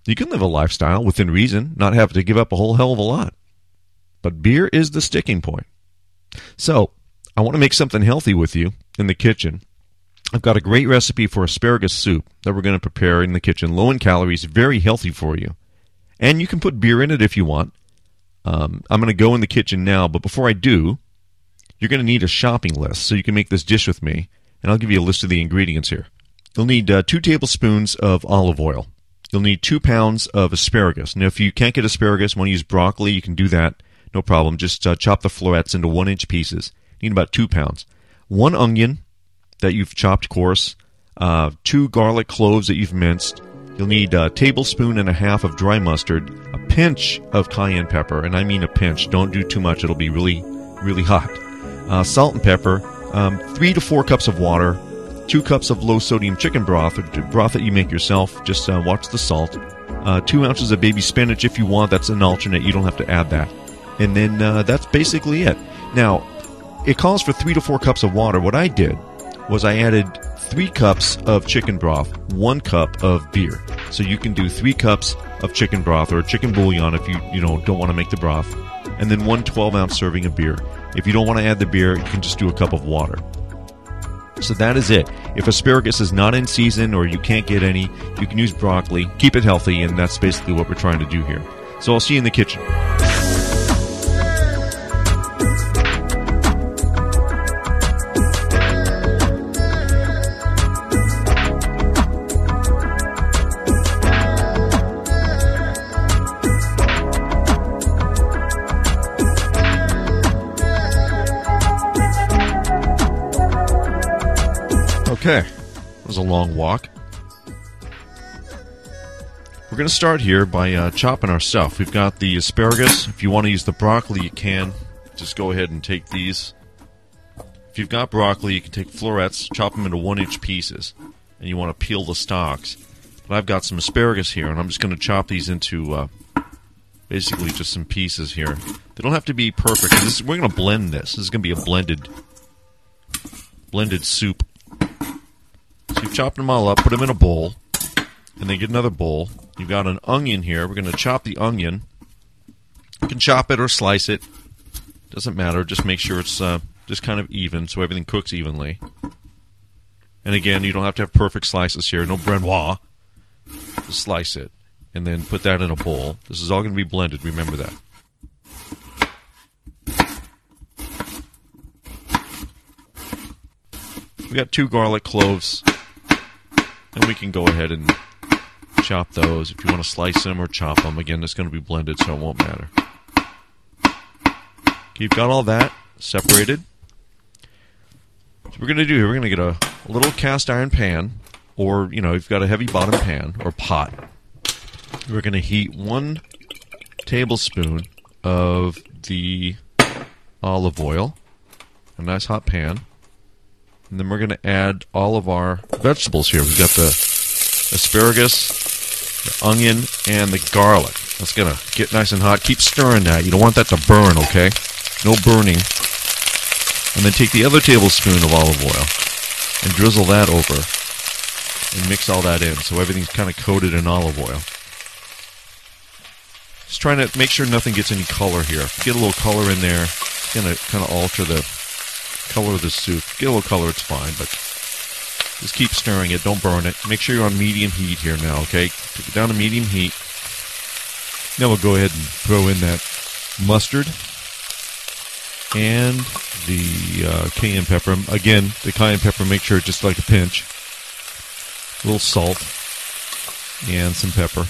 You can live a lifestyle within reason, not have to give up a whole hell of a lot. But beer is the sticking point. So, I want to make something healthy with you in the kitchen. I've got a great recipe for asparagus soup that we're going to prepare in the kitchen. Low in calories, very healthy for you. And you can put beer in it if you want. Um, I'm going to go in the kitchen now, but before I do, you're going to need a shopping list so you can make this dish with me, and I'll give you a list of the ingredients here. You'll need uh, two tablespoons of olive oil. You'll need two pounds of asparagus. Now, if you can't get asparagus, want to use broccoli, you can do that. No problem. Just uh, chop the florets into one-inch pieces. You need about two pounds. One onion that you've chopped coarse. Uh, two garlic cloves that you've minced. You'll need a tablespoon and a half of dry mustard. A pinch of cayenne pepper, and I mean a pinch. Don't do too much. It'll be really, really hot. Uh, salt and pepper. Um, three to four cups of water. Two cups of low-sodium chicken broth, or broth that you make yourself. Just uh, watch the salt. Uh, two ounces of baby spinach if you want. That's an alternate. You don't have to add that. And then uh, that's basically it. Now, it calls for three to four cups of water. What I did was I added three cups of chicken broth, one cup of beer. So you can do three cups of chicken broth or chicken bouillon if you, you know, don't want to make the broth. And then one twelve-ounce serving of beer. If you don't want to add the beer, you can just do a cup of water. So that is it. If asparagus is not in season or you can't get any, you can use broccoli. Keep it healthy, and that's basically what we're trying to do here. So I'll see you in the kitchen. Okay, that was a long walk. We're going to start here by uh, chopping our stuff. We've got the asparagus. If you want to use the broccoli, you can. Just go ahead and take these. If you've got broccoli, you can take florets, chop them into one-inch pieces, and you want to peel the stalks. But I've got some asparagus here, and I'm just going to chop these into uh, basically just some pieces here. They don't have to be perfect. This is, we're going to blend this. This is going to be a blended, blended soup. So you've chopped them all up, put them in a bowl, and then get another bowl. You've got an onion here. We're going to chop the onion. You can chop it or slice it. Doesn't matter. Just make sure it's uh, just kind of even so everything cooks evenly. And again, you don't have to have perfect slices here. No Brenois. Just slice it. And then put that in a bowl. This is all going to be blended. Remember that. We got two garlic cloves. And we can go ahead and chop those. If you want to slice them or chop them, again, it's going to be blended, so it won't matter. Okay, you've got all that separated. So we're going to do here, we're going to get a, a little cast iron pan, or, you know, you've got a heavy bottom pan or pot. We're going to heat one tablespoon of the olive oil, a nice hot pan. And then we're going to add all of our vegetables here. We've got the asparagus, the onion, and the garlic. That's going to get nice and hot. Keep stirring that. You don't want that to burn, okay? No burning. And then take the other tablespoon of olive oil and drizzle that over and mix all that in so everything's kind of coated in olive oil. Just trying to make sure nothing gets any color here. Get a little color in there. It's going to kind of alter the color of the soup. Get a little color, it's fine, but just keep stirring it. Don't burn it. Make sure you're on medium heat here now, okay? Take it down to medium heat. Now we'll go ahead and throw in that mustard and the uh, cayenne pepper. Again, the cayenne pepper, make sure it's just like a pinch. A little salt and some pepper.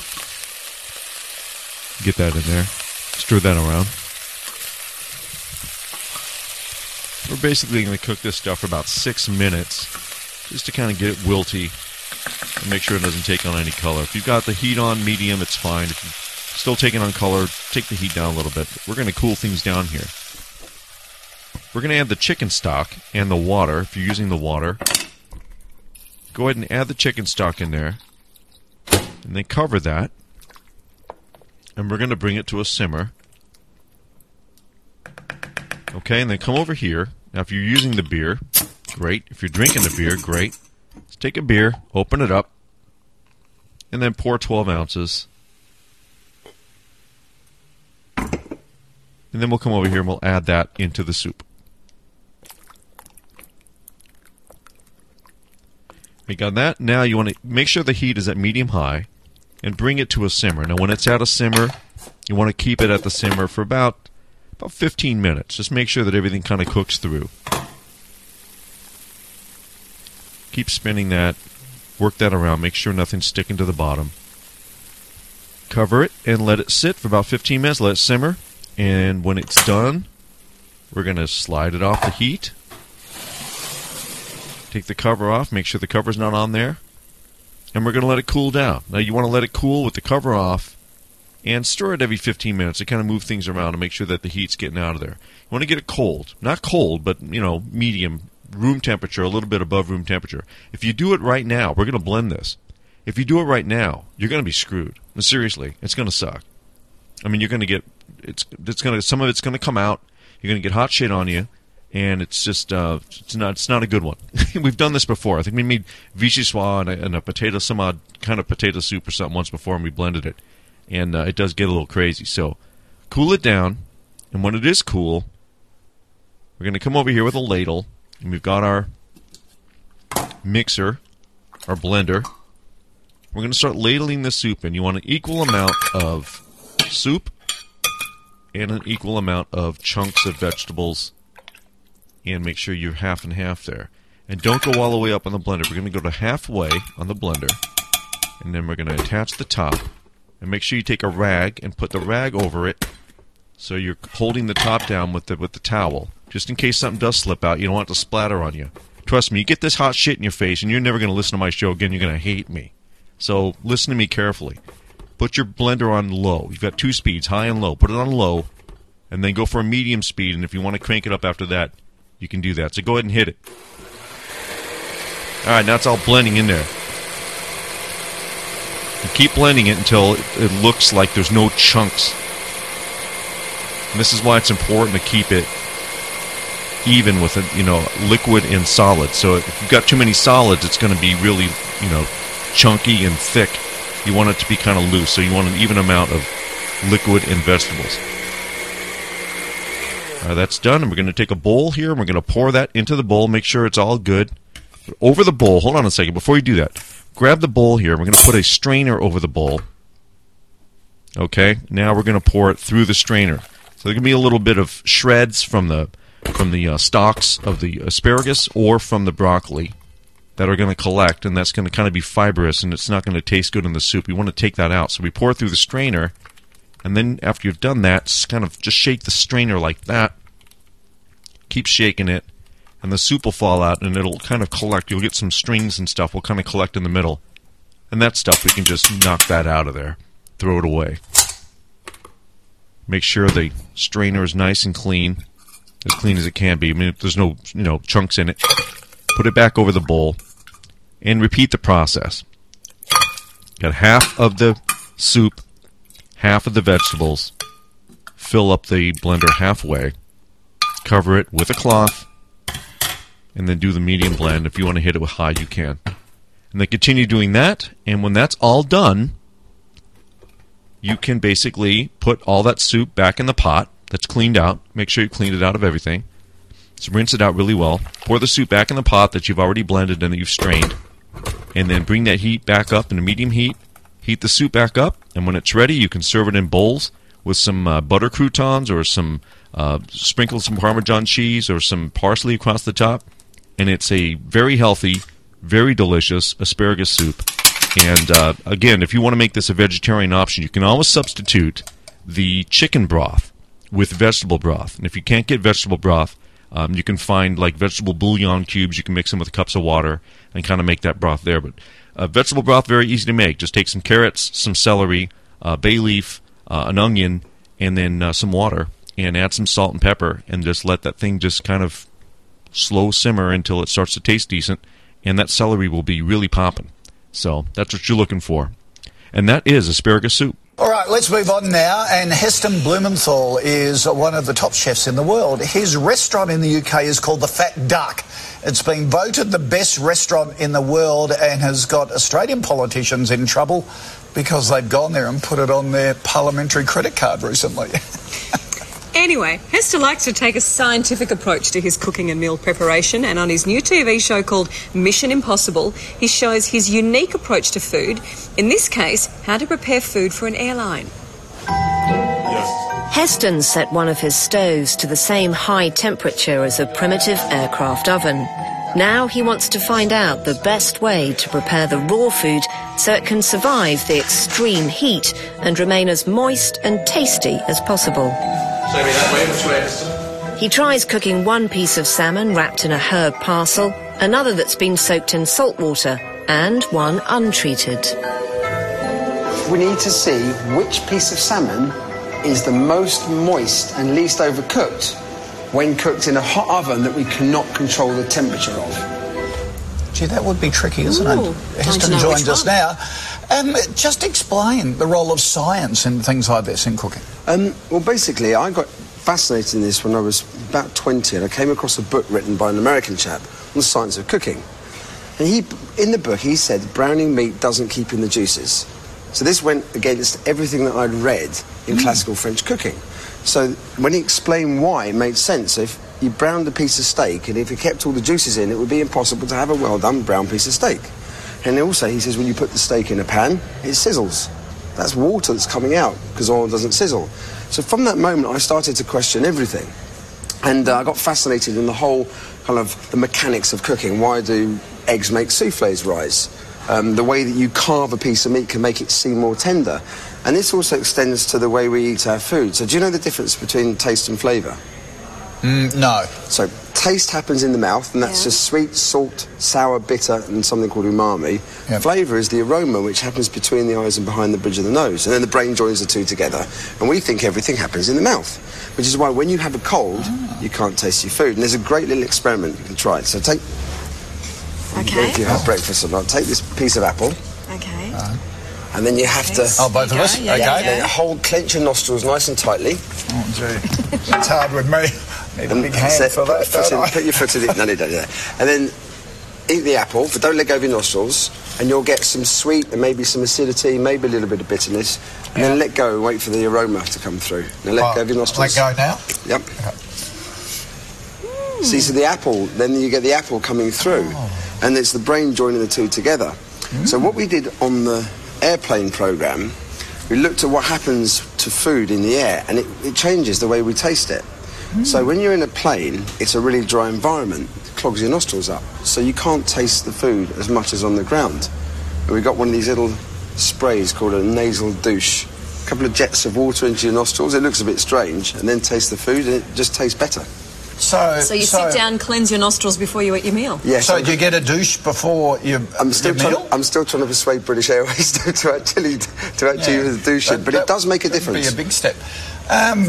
Get that in there. Stir that around. We're basically going to cook this stuff for about six minutes just to kind of get it wilty and make sure it doesn't take on any color. If you've got the heat on medium, it's fine. If you're still taking on color, take the heat down a little bit. We're going to cool things down here. We're going to add the chicken stock and the water. If you're using the water, go ahead and add the chicken stock in there and then cover that. And we're going to bring it to a simmer. Okay, and then come over here. Now, if you're using the beer, great. If you're drinking the beer, great. Let's take a beer, open it up, and then pour twelve ounces And then we'll come over here and we'll add that into the soup. We got that. Now you want to make sure the heat is at medium-high and bring it to a simmer. Now when it's at a simmer, you want to keep it at the simmer for about, about fifteen minutes. Just make sure that everything kind of cooks through. Keep spinning that. Work that around. Make sure nothing's sticking to the bottom. Cover it and let it sit for about fifteen minutes. Let it simmer. And when it's done, we're going to slide it off the heat. Take the cover off. Make sure the cover's not on there. And we're going to let it cool down. Now you want to let it cool with the cover off and stir it every fifteen minutes to kind of move things around and make sure that the heat's getting out of there. You want to get it cold. Not cold, but, you know, medium, room temperature, a little bit above room temperature. If you do it right now, we're going to blend this. If you do it right now, you're going to be screwed. Seriously, it's going to suck. I mean, you're going to get, it's it's going to, some of it's going to come out. You're going to get hot shit on you. And it's just, uh, it's not, it's not a good one. We've done this before. I think we made vichyssoise and a, and a potato, some odd kind of potato soup or something once before, and we blended it. And uh, it does get a little crazy. So, cool it down. And when it is cool, we're going to come over here with a ladle. And we've got our mixer, our blender. We're going to start ladling the soup in. You want an equal amount of soup and an equal amount of chunks of vegetables. And make sure you're half and half there. And don't go all the way up on the blender. We're going to go to halfway on the blender. And then we're going to attach the top. And make sure you take a rag and put the rag over it. So you're holding the top down with the, with the towel. Just in case something does slip out, you don't want it to splatter on you. Trust me, you get this hot shit in your face and you're never going to listen to my show again. You're going to hate me. So listen to me carefully. Put your blender on low. You've got two speeds, high and low. Put it on low. And then go for a medium speed. And if you want to crank it up after that, you can do that. So go ahead and hit it. All right, now it's all blending in there. You keep blending it until it, it looks like there's no chunks. And this is why it's important to keep it even with a, you know, liquid and solid. So if you've got too many solids, it's going to be really, you know, chunky and thick. You want it to be kind of loose. So you want an even amount of liquid and vegetables. All right, that's done, and we're going to take a bowl here, and we're going to pour that into the bowl, make sure it's all good. Over the bowl, hold on a second, before you do that, grab the bowl here, we're going to put a strainer over the bowl. Okay, now we're going to pour it through the strainer. So there can be a little bit of shreds from the from the uh, stalks of the asparagus or from the broccoli that are going to collect, and that's going to kind of be fibrous, and it's not going to taste good in the soup. We want to take that out, so we pour it through the strainer. And then after you've done that, just kind of just shake the strainer like that. Keep shaking it, and the soup will fall out, and it'll kind of collect. You'll get some strings and stuff will kind of collect in the middle. And that stuff, we can just knock that out of there. Throw it away. Make sure the strainer is nice and clean. As clean as it can be. I mean, if there's no, you know, chunks in it. Put it back over the bowl, and repeat the process. Got half of the soup, half of the vegetables, fill up the blender halfway, cover it with a cloth, and then do the medium blend. If you want to hit it with high, you can. And then continue doing that, and when that's all done, you can basically put all that soup back in the pot that's cleaned out. Make sure you cleaned it out of everything. So rinse it out really well. Pour the soup back in the pot that you've already blended and that you've strained, and then bring that heat back up in a medium heat. Heat the soup back up, and when it's ready, you can serve it in bowls with some uh, butter croutons or some uh, sprinkle some Parmesan cheese or some parsley across the top. And it's a very healthy, very delicious asparagus soup. And uh, again, if you want to make this a vegetarian option, you can always substitute the chicken broth with vegetable broth. And if you can't get vegetable broth, um, you can find like vegetable bouillon cubes. You can mix them with cups of water and kind of make that broth there. But uh, vegetable broth, very easy to make. Just take some carrots, some celery, uh, bay leaf, uh, an onion, and then uh, some water, and add some salt and pepper, and just let that thing just kind of slow simmer until it starts to taste decent, and that celery will be really popping. So that's what you're looking for. And that is asparagus soup. All right, let's move on now. And Heston Blumenthal is one of the top chefs in the world. His restaurant in the U K is called The Fat Duck. It's been voted the best restaurant in the world and has got Australian politicians in trouble because they've gone there and put it on their parliamentary credit card recently. Anyway, Hester likes to take a scientific approach to his cooking and meal preparation, and on his new T V show called Mission Impossible, he shows his unique approach to food, in this case, how to prepare food for an airline. Heston set one of his stoves to the same high temperature as a primitive aircraft oven. Now he wants to find out the best way to prepare the raw food so it can survive the extreme heat and remain as moist and tasty as possible. He tries cooking one piece of salmon wrapped in a herb parcel, another that's been soaked in salt water, and one untreated. We need to see which piece of salmon is the most moist and least overcooked when cooked in a hot oven that we cannot control the temperature of. Gee, that would be tricky, isn't Ooh, it? Heston joined us now. Um, just explain the role of science in things like this in cooking. Um, well, basically, I got fascinated in this when I was about twenty, and I came across a book written by an American chap on the science of cooking. And he, in the book, he said browning meat doesn't keep in the juices. So this went against everything that I'd read in mm. classical French cooking. So when he explained why, it made sense. If you browned a piece of steak, and if it kept all the juices in, it would be impossible to have a well-done brown piece of steak. And also, he says, when you put the steak in a pan, it sizzles. That's water that's coming out, because oil doesn't sizzle. So from that moment, I started to question everything. And uh, I got fascinated in the whole kind of the mechanics of cooking. Why do eggs make soufflés rise? Um, the way that you carve a piece of meat can make it seem more tender. And this also extends to the way we eat our food. So do you know the difference between taste and flavour? Mm, no. So taste happens in the mouth, and that's yeah. just sweet, salt, sour, bitter, and something called umami. Yep. Flavour is the aroma, which happens between the eyes and behind the bridge of the nose. And then the brain joins the two together. And we think everything happens in the mouth, which is why when you have a cold, ah. you can't taste your food. And there's a great little experiment you can try. So take... Okay. If you have breakfast or not, take this piece of apple. Okay. Uh, and then you have okay. to... Oh, both of us? Yeah, okay. yeah, yeah. Then hold, clench your nostrils nice and tightly. Oh, gee. It's hard with me. Need a big hand for that, put, in, put your foot in it. No, no, no, no. And then eat the apple, but don't let go of your nostrils, and you'll get some sweet and maybe some acidity, maybe a little bit of bitterness, and yeah. then let go and wait for the aroma to come through. Now let oh, go of your nostrils. Let go now? Yep. Okay. Mm. See, so the apple, then you get the apple coming through, oh. and it's the brain joining the two together. Mm. So what we did on the airplane programme, we looked at what happens to food in the air, and it, it changes the way we taste it. Mm. So when you're in a plane, it's a really dry environment. It clogs your nostrils up. So you can't taste the food as much as on the ground. And we got one of these little sprays called a nasal douche. A couple of jets of water into your nostrils. It looks a bit strange. And then taste the food, and it just tastes better. So, so you so, sit down, cleanse your nostrils before you eat your meal? Yes. So do you get a douche before you, I'm still your trying meal? To, I'm still trying to persuade British Airways to, to actually, to actually yeah. use the douche, but that, it does make a difference. That'd be a big step. Um,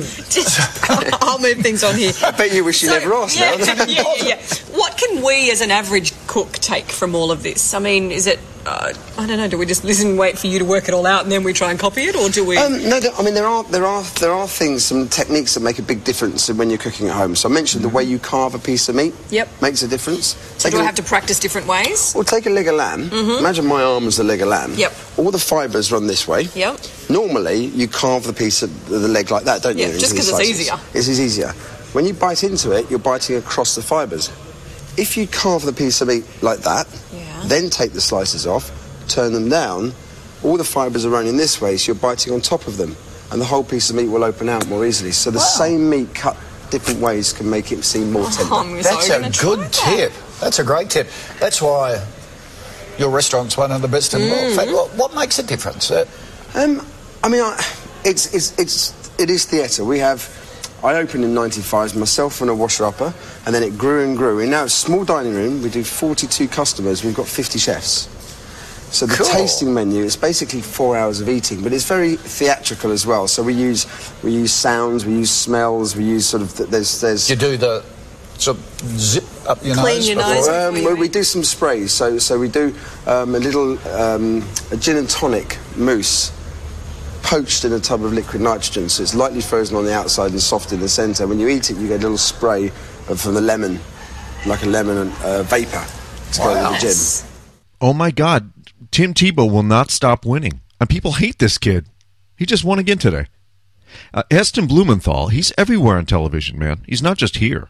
I'll move things on here. I bet you wish you so, never asked yeah, now. yeah, yeah, yeah. What can we as an average cook take from all of this? I mean, is it, uh, I don't know, do we just listen and wait for you to work it all out and then we try and copy it, or do we... Um, no, I mean, there are, there, are, there are things, some techniques that make a big difference when you're cooking at home. So I mentioned mm-hmm. the way you carve a piece of meat yep. makes a difference. So take do a, I have to practice different ways? Well, take a leg of lamb. Mm-hmm. Imagine my arm as the leg of lamb. Yep. All the fibres run this way. Yep. Normally, you carve the piece of the leg like that, don't you? Yeah, just because it's easier. It is easier. When you bite into it, you're biting across the fibres. If you carve the piece of meat like that, yeah. then take the slices off, turn them down, all the fibres are running this way, so you're biting on top of them, and the whole piece of meat will open out more easily. So the wow. same meat cut different ways can make it seem more tender. Oh, That's a good tip. That. That's a great tip. That's why your restaurant's one of the best in the world. In fact, what, what makes a difference? Uh, um, I mean, I, it's, it's, it's, it is theatre. We have... I opened in ninety-five, myself and a washer-upper, and then it grew and grew. In now a small dining room, we do forty-two customers, we've got fifty chefs. So the cool. tasting menu is basically four hours of eating, but it's very theatrical as well. So we use we use sounds, we use smells, we use sort of... Th there's, there's You do the... sort of zip up your Clean nose? your nose. Um, we, we do some sprays, so, so we do um, a little um, a gin and tonic mousse, poached in a tub of liquid nitrogen, so it's lightly frozen on the outside and soft in the centre. When you eat it, you get a little spray of, from the lemon, like a lemon uh, vapour to wow. go with the gin. Oh my God, Tim Tebow will not stop winning, and people hate this kid. He just won again today. Uh, Heston Blumenthal, he's everywhere on television, man. He's not just here.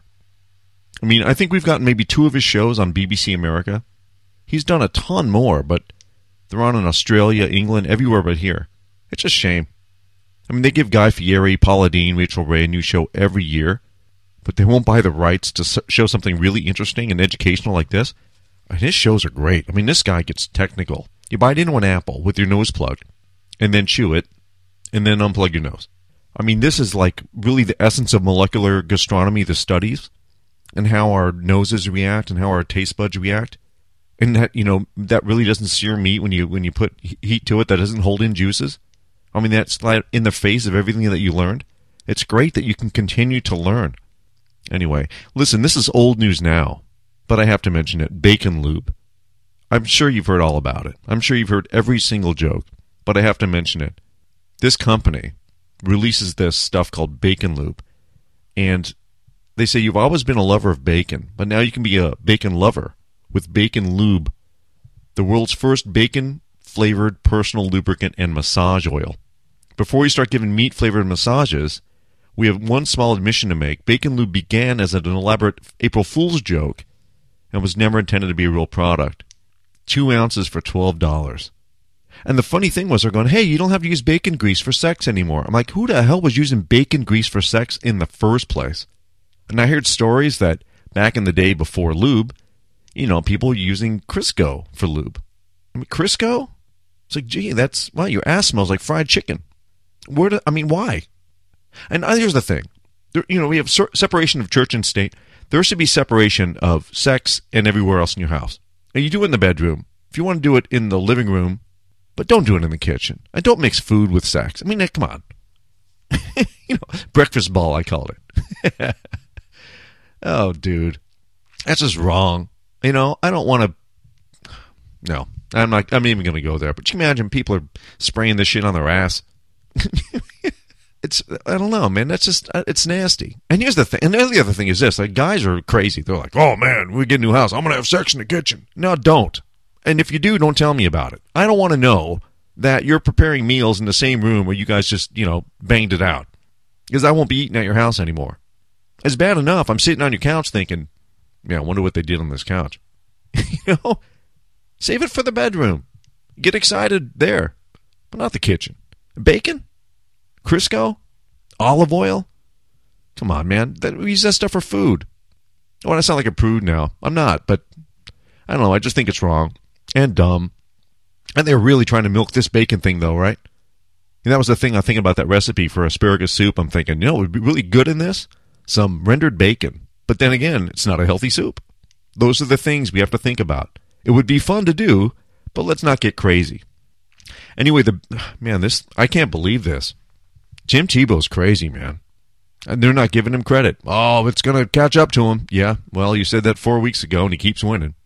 I mean, I think we've gotten maybe two of his shows on B B C America. He's done a ton more, but they're on in Australia, England, everywhere but here. It's a shame. I mean, they give Guy Fieri, Paula Deen, Rachel Ray a new show every year, but they won't buy the rights to show something really interesting and educational like this. And his shows are great. I mean, this guy gets technical. You bite into an apple with your nose plugged, and then chew it, and then unplug your nose. I mean, this is like really the essence of molecular gastronomy, the studies, and how our noses react and how our taste buds react. And that, you know, that really doesn't sear meat when you when you put heat to it. That doesn't hold in juices. I mean, that's like in the face of everything that you learned. It's great that you can continue to learn. Anyway, listen, this is old news now, but I have to mention it. Bacon Lube. I'm sure you've heard all about it. I'm sure you've heard every single joke, but I have to mention it. This company releases this stuff called Bacon Lube, and they say you've always been a lover of bacon, but now you can be a bacon lover with Bacon Lube, the world's first bacon-flavored personal lubricant and massage oil. Before we start giving meat-flavored massages, we have one small admission to make. Bacon Lube began as an elaborate April Fool's joke and was never intended to be a real product. Two ounces for twelve dollars. And the funny thing was, they're going, hey, you don't have to use bacon grease for sex anymore. I'm like, who the hell was using bacon grease for sex in the first place? And I heard stories that back in the day before lube, you know, people using Crisco for lube. I mean, Crisco? It's like, gee, that's, well, your ass smells like fried chicken. Where do, I mean, why? And here's the thing. There, you know, we have separation of church and state. There should be separation of sex and everywhere else in your house. And you do it in the bedroom. If you want to do it in the living room, but don't do it in the kitchen. And don't mix food with sex. I mean, come on. You know, breakfast ball, I called it. Oh, dude. That's just wrong. You know, I don't want to... No, I'm not I'm not even going to go there. But you imagine people are spraying this shit on their ass. It's, I don't know, man. That's just, it's nasty. And here's the thing. And the other thing is this. Like, guys are crazy. They're like, oh, man, we get a new house. I'm going to have sex in the kitchen. No, don't. And if you do, don't tell me about it. I don't want to know that you're preparing meals in the same room where you guys just, you know, banged it out. Because I won't be eating at your house anymore. It's bad enough. I'm sitting on your couch thinking, yeah, I wonder what they did on this couch. You know? Save it for the bedroom. Get excited there. But not the kitchen. Bacon? Crisco? Olive oil? Come on, man. That, we use that stuff for food. I want to sound like a prude now. I'm not, but I don't know. I just think it's wrong and dumb. And they're really trying to milk this bacon thing, though, right? And that was the thing I'm thinking about that recipe for asparagus soup. I'm thinking, you know, it would be really good in this? Some rendered bacon. But then again, it's not a healthy soup. Those are the things we have to think about. It would be fun to do, but let's not get crazy. Anyway, the man, this I can't believe this. Tim Tebow's crazy, man. And they're not giving him credit. Oh, it's going to catch up to him. Yeah, well, you said that four weeks ago, and he keeps winning.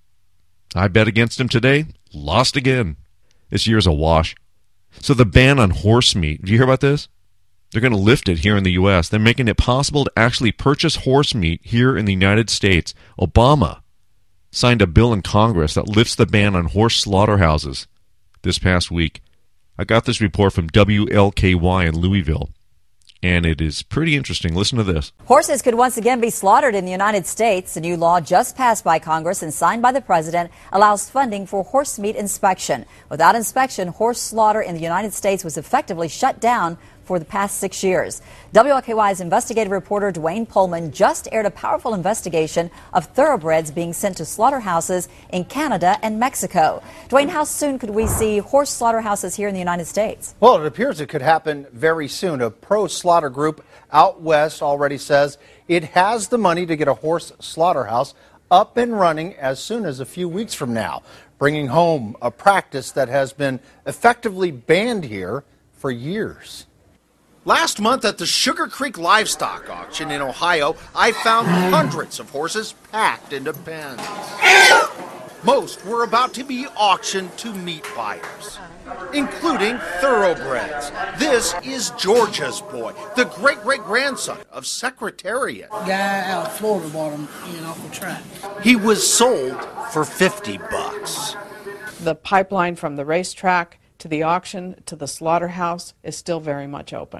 I bet against him today. Lost again. This year's a wash. So the ban on horse meat. Did you hear about this? They're going to lift it here in the U S They're making it possible to actually purchase horse meat here in the United States. Obama signed a bill in Congress that lifts the ban on horse slaughterhouses this past week. I got this report from W L K Y in Louisville, and it is pretty interesting. Listen to this. Horses could once again be slaughtered in the United States. A new law just passed by Congress and signed by the president allows funding for horse meat inspection. Without inspection, horse slaughter in the United States was effectively shut down for the past six years. W L K Y's investigative reporter Dwayne Pullman just aired a powerful investigation of thoroughbreds being sent to slaughterhouses in Canada and Mexico. Dwayne, how soon could we see horse slaughterhouses here in the United States? Well, it appears it could happen very soon. A pro-slaughter group out west already says it has the money to get a horse slaughterhouse up and running as soon as a few weeks from now, bringing home a practice that has been effectively banned here for years. Last month at the Sugar Creek Livestock Auction in Ohio, I found hundreds of horses packed into pens. Most were about to be auctioned to meat buyers, including thoroughbreds. This is Georgia's boy, the great-great-grandson of Secretariat. Guy out of Florida bought him in off the track. He was sold for fifty bucks. The pipeline from the racetrack to the auction to the slaughterhouse is still very much open.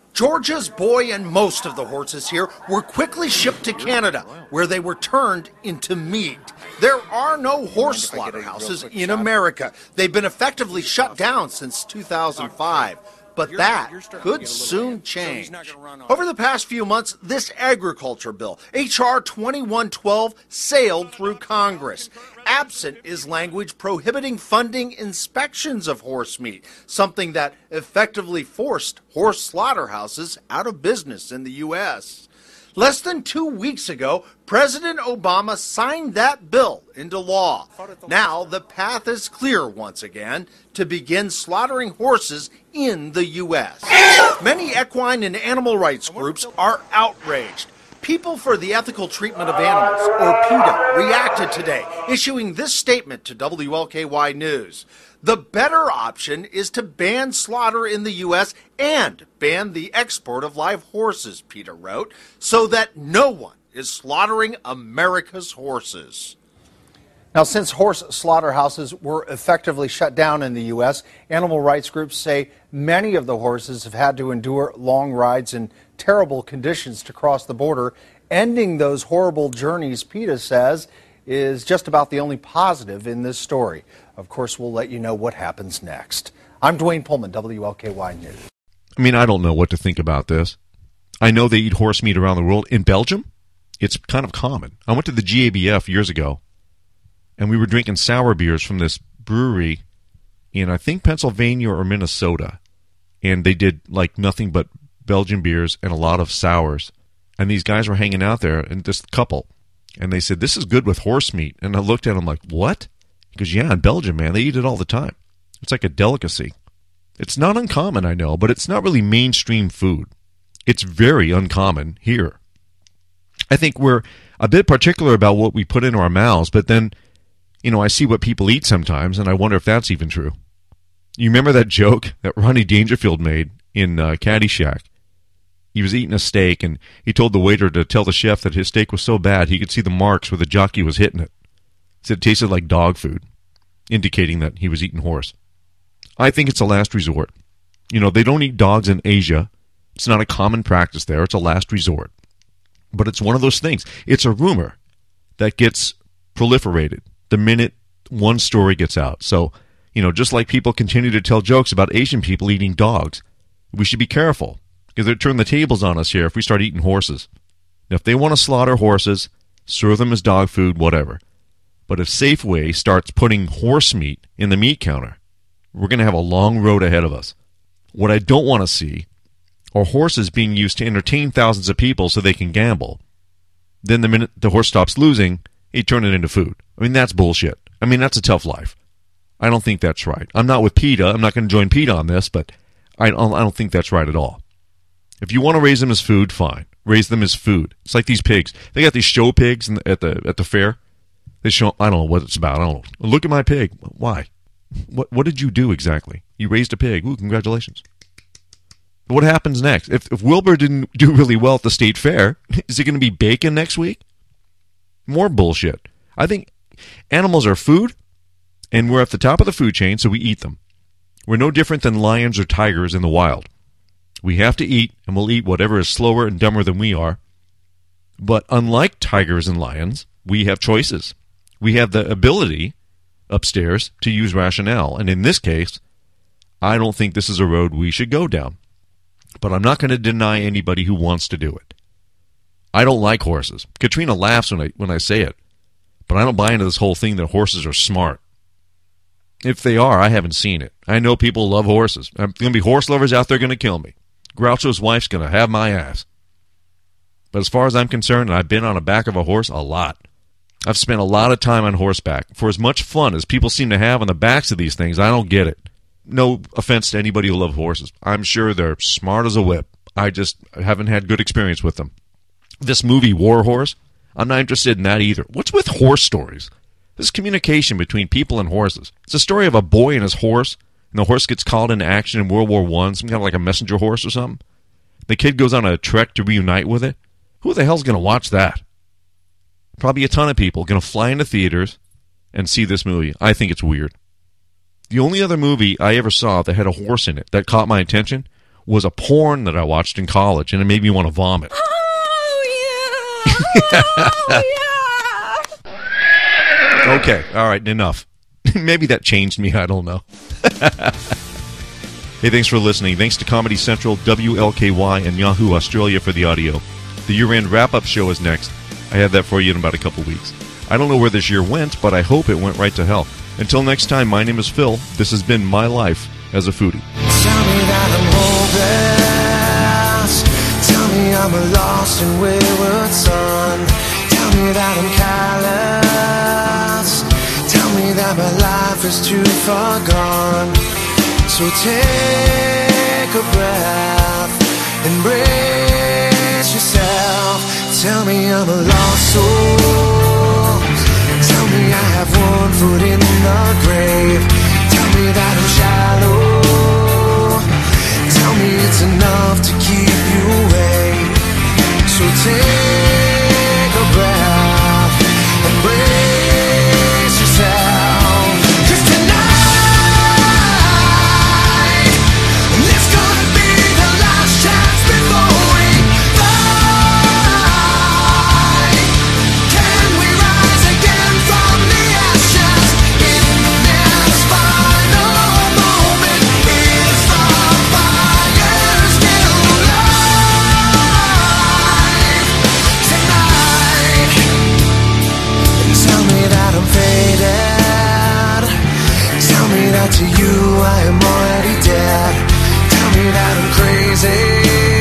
Georgia's boy and most of the horses here were quickly shipped to Canada, where they were turned into meat. There are no horse slaughterhouses in America. They've been effectively shut down since two thousand five. But that could soon change. Over the past few months, this agriculture bill, H R twenty-one twelve, sailed through Congress. Absent is language prohibiting funding inspections of horse meat, something that effectively forced horse slaughterhouses out of business in the U S Less than two weeks ago, President Obama signed that bill into law. Now the path is clear once again to begin slaughtering horses in the U S Many equine and animal rights groups are outraged. People for the Ethical Treatment of Animals, or PETA, reacted today, issuing this statement to W L K Y News. The better option is to ban slaughter in the U S and ban the export of live horses, PETA wrote, so that no one is slaughtering America's horses. Now, since horse slaughterhouses were effectively shut down in the U S, animal rights groups say many of the horses have had to endure long rides in terrible conditions to cross the border. Ending those horrible journeys, PETA says, is just about the only positive in this story. Of course, we'll let you know what happens next. I'm Dwayne Pullman, W L K Y News. I mean, I don't know what to think about this. I know they eat horse meat around the world. In Belgium, it's kind of common. I went to the G A B F years ago, and we were drinking sour beers from this brewery in, I think, Pennsylvania or Minnesota. And they did, like, nothing but Belgian beers and a lot of sours. And these guys were hanging out there, and this couple, and they said, this is good with horse meat. And I looked at them like, what? He goes, yeah, in Belgium, man, they eat it all the time. It's like a delicacy. It's not uncommon, I know, but it's not really mainstream food. It's very uncommon here. I think we're a bit particular about what we put into our mouths, but then, you know, I see what people eat sometimes, and I wonder if that's even true. You remember that joke that Rodney Dangerfield made in uh, Caddyshack? He was eating a steak, and he told the waiter to tell the chef that his steak was so bad he could see the marks where the jockey was hitting it. He said it tasted like dog food, indicating that he was eating horse. I think it's a last resort. You know, they don't eat dogs in Asia. It's not a common practice there. It's a last resort. But it's one of those things. It's a rumor that gets proliferated the minute one story gets out. So, you know, just like people continue to tell jokes about Asian people eating dogs, we should be careful, because they'll turn the tables on us here if we start eating horses. Now, if they want to slaughter horses, serve them as dog food, whatever. But if Safeway starts putting horse meat in the meat counter, we're going to have a long road ahead of us. What I don't want to see are horses being used to entertain thousands of people so they can gamble. Then the minute the horse stops losing, they turn it into food. I mean, that's bullshit. I mean, that's a tough life. I don't think that's right. I'm not with PETA. I'm not going to join PETA on this, but I don't, I don't think that's right at all. If you want to raise them as food, fine. Raise them as food. It's like these pigs. They got these show pigs in the, at the at the fair. They show. I don't know what it's about. I don't know. Look at my pig. Why? What What did you do exactly? You raised a pig. Ooh, congratulations. But what happens next? If if Wilbur didn't do really well at the state fair, is it going to be bacon next week? More bullshit. I think animals are food, and we're at the top of the food chain, so we eat them. We're no different than lions or tigers in the wild. We have to eat, and we'll eat whatever is slower and dumber than we are. But unlike tigers and lions, we have choices. We have the ability upstairs to use rationale. And in this case, I don't think this is a road we should go down. But I'm not going to deny anybody who wants to do it. I don't like horses. Katrina laughs when I when I say it. But I don't buy into this whole thing that horses are smart. If they are, I haven't seen it. I know people love horses. There's going to be horse lovers out there going to kill me. Groucho's wife's going to have my ass. But as far as I'm concerned, I've been on the back of a horse a lot. I've spent a lot of time on horseback. For as much fun as people seem to have on the backs of these things, I don't get it. No offense to anybody who loves horses. I'm sure they're smart as a whip. I just haven't had good experience with them. This movie, War Horse, I'm not interested in that either. What's with horse stories? This communication between people and horses. It's a story of a boy and his horse, and the horse gets called into action in World War One, some kind of like a messenger horse or something. The kid goes on a trek to reunite with it. Who the hell's going to watch that? Probably a ton of people going to fly into theaters and see this movie. I think it's weird. The only other movie I ever saw that had a horse in it that caught my attention was a porn that I watched in college, and it made me want to vomit. Oh, yeah. Oh, yeah. Okay, all right, enough. Maybe that changed me, I don't know. Hey, thanks for listening. Thanks to Comedy Central, W L K Y, and Yahoo Australia for the audio. The year-end wrap-up show is next. I have that for you in about a couple weeks. I don't know where this year went, but I hope it went right to hell. Until next time, my name is Phil. This has been my life as a foodie. Tell me that I'm hopeless. Tell me I'm a lost and wayward son. Tell me that I'm callous. Tell me that my life is too far gone. So take a breath, embrace yourself. Tell me I'm a lost soul. Tell me I have one foot in the grave. Tell me that I'm shallow. Tell me it's enough to keep you away. So take a breath, embrace yourself. 'Cause tonight, this gonna be the last chance before we fly. Can we rise again from the ashes in this final moment? Is the fire still alive tonight? Tell me that I'm faded. Tell me that to you I am already dead. Tell me that I'm crazy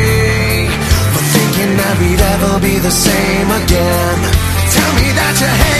for thinking that we'd ever be the same again. Tell me that you hate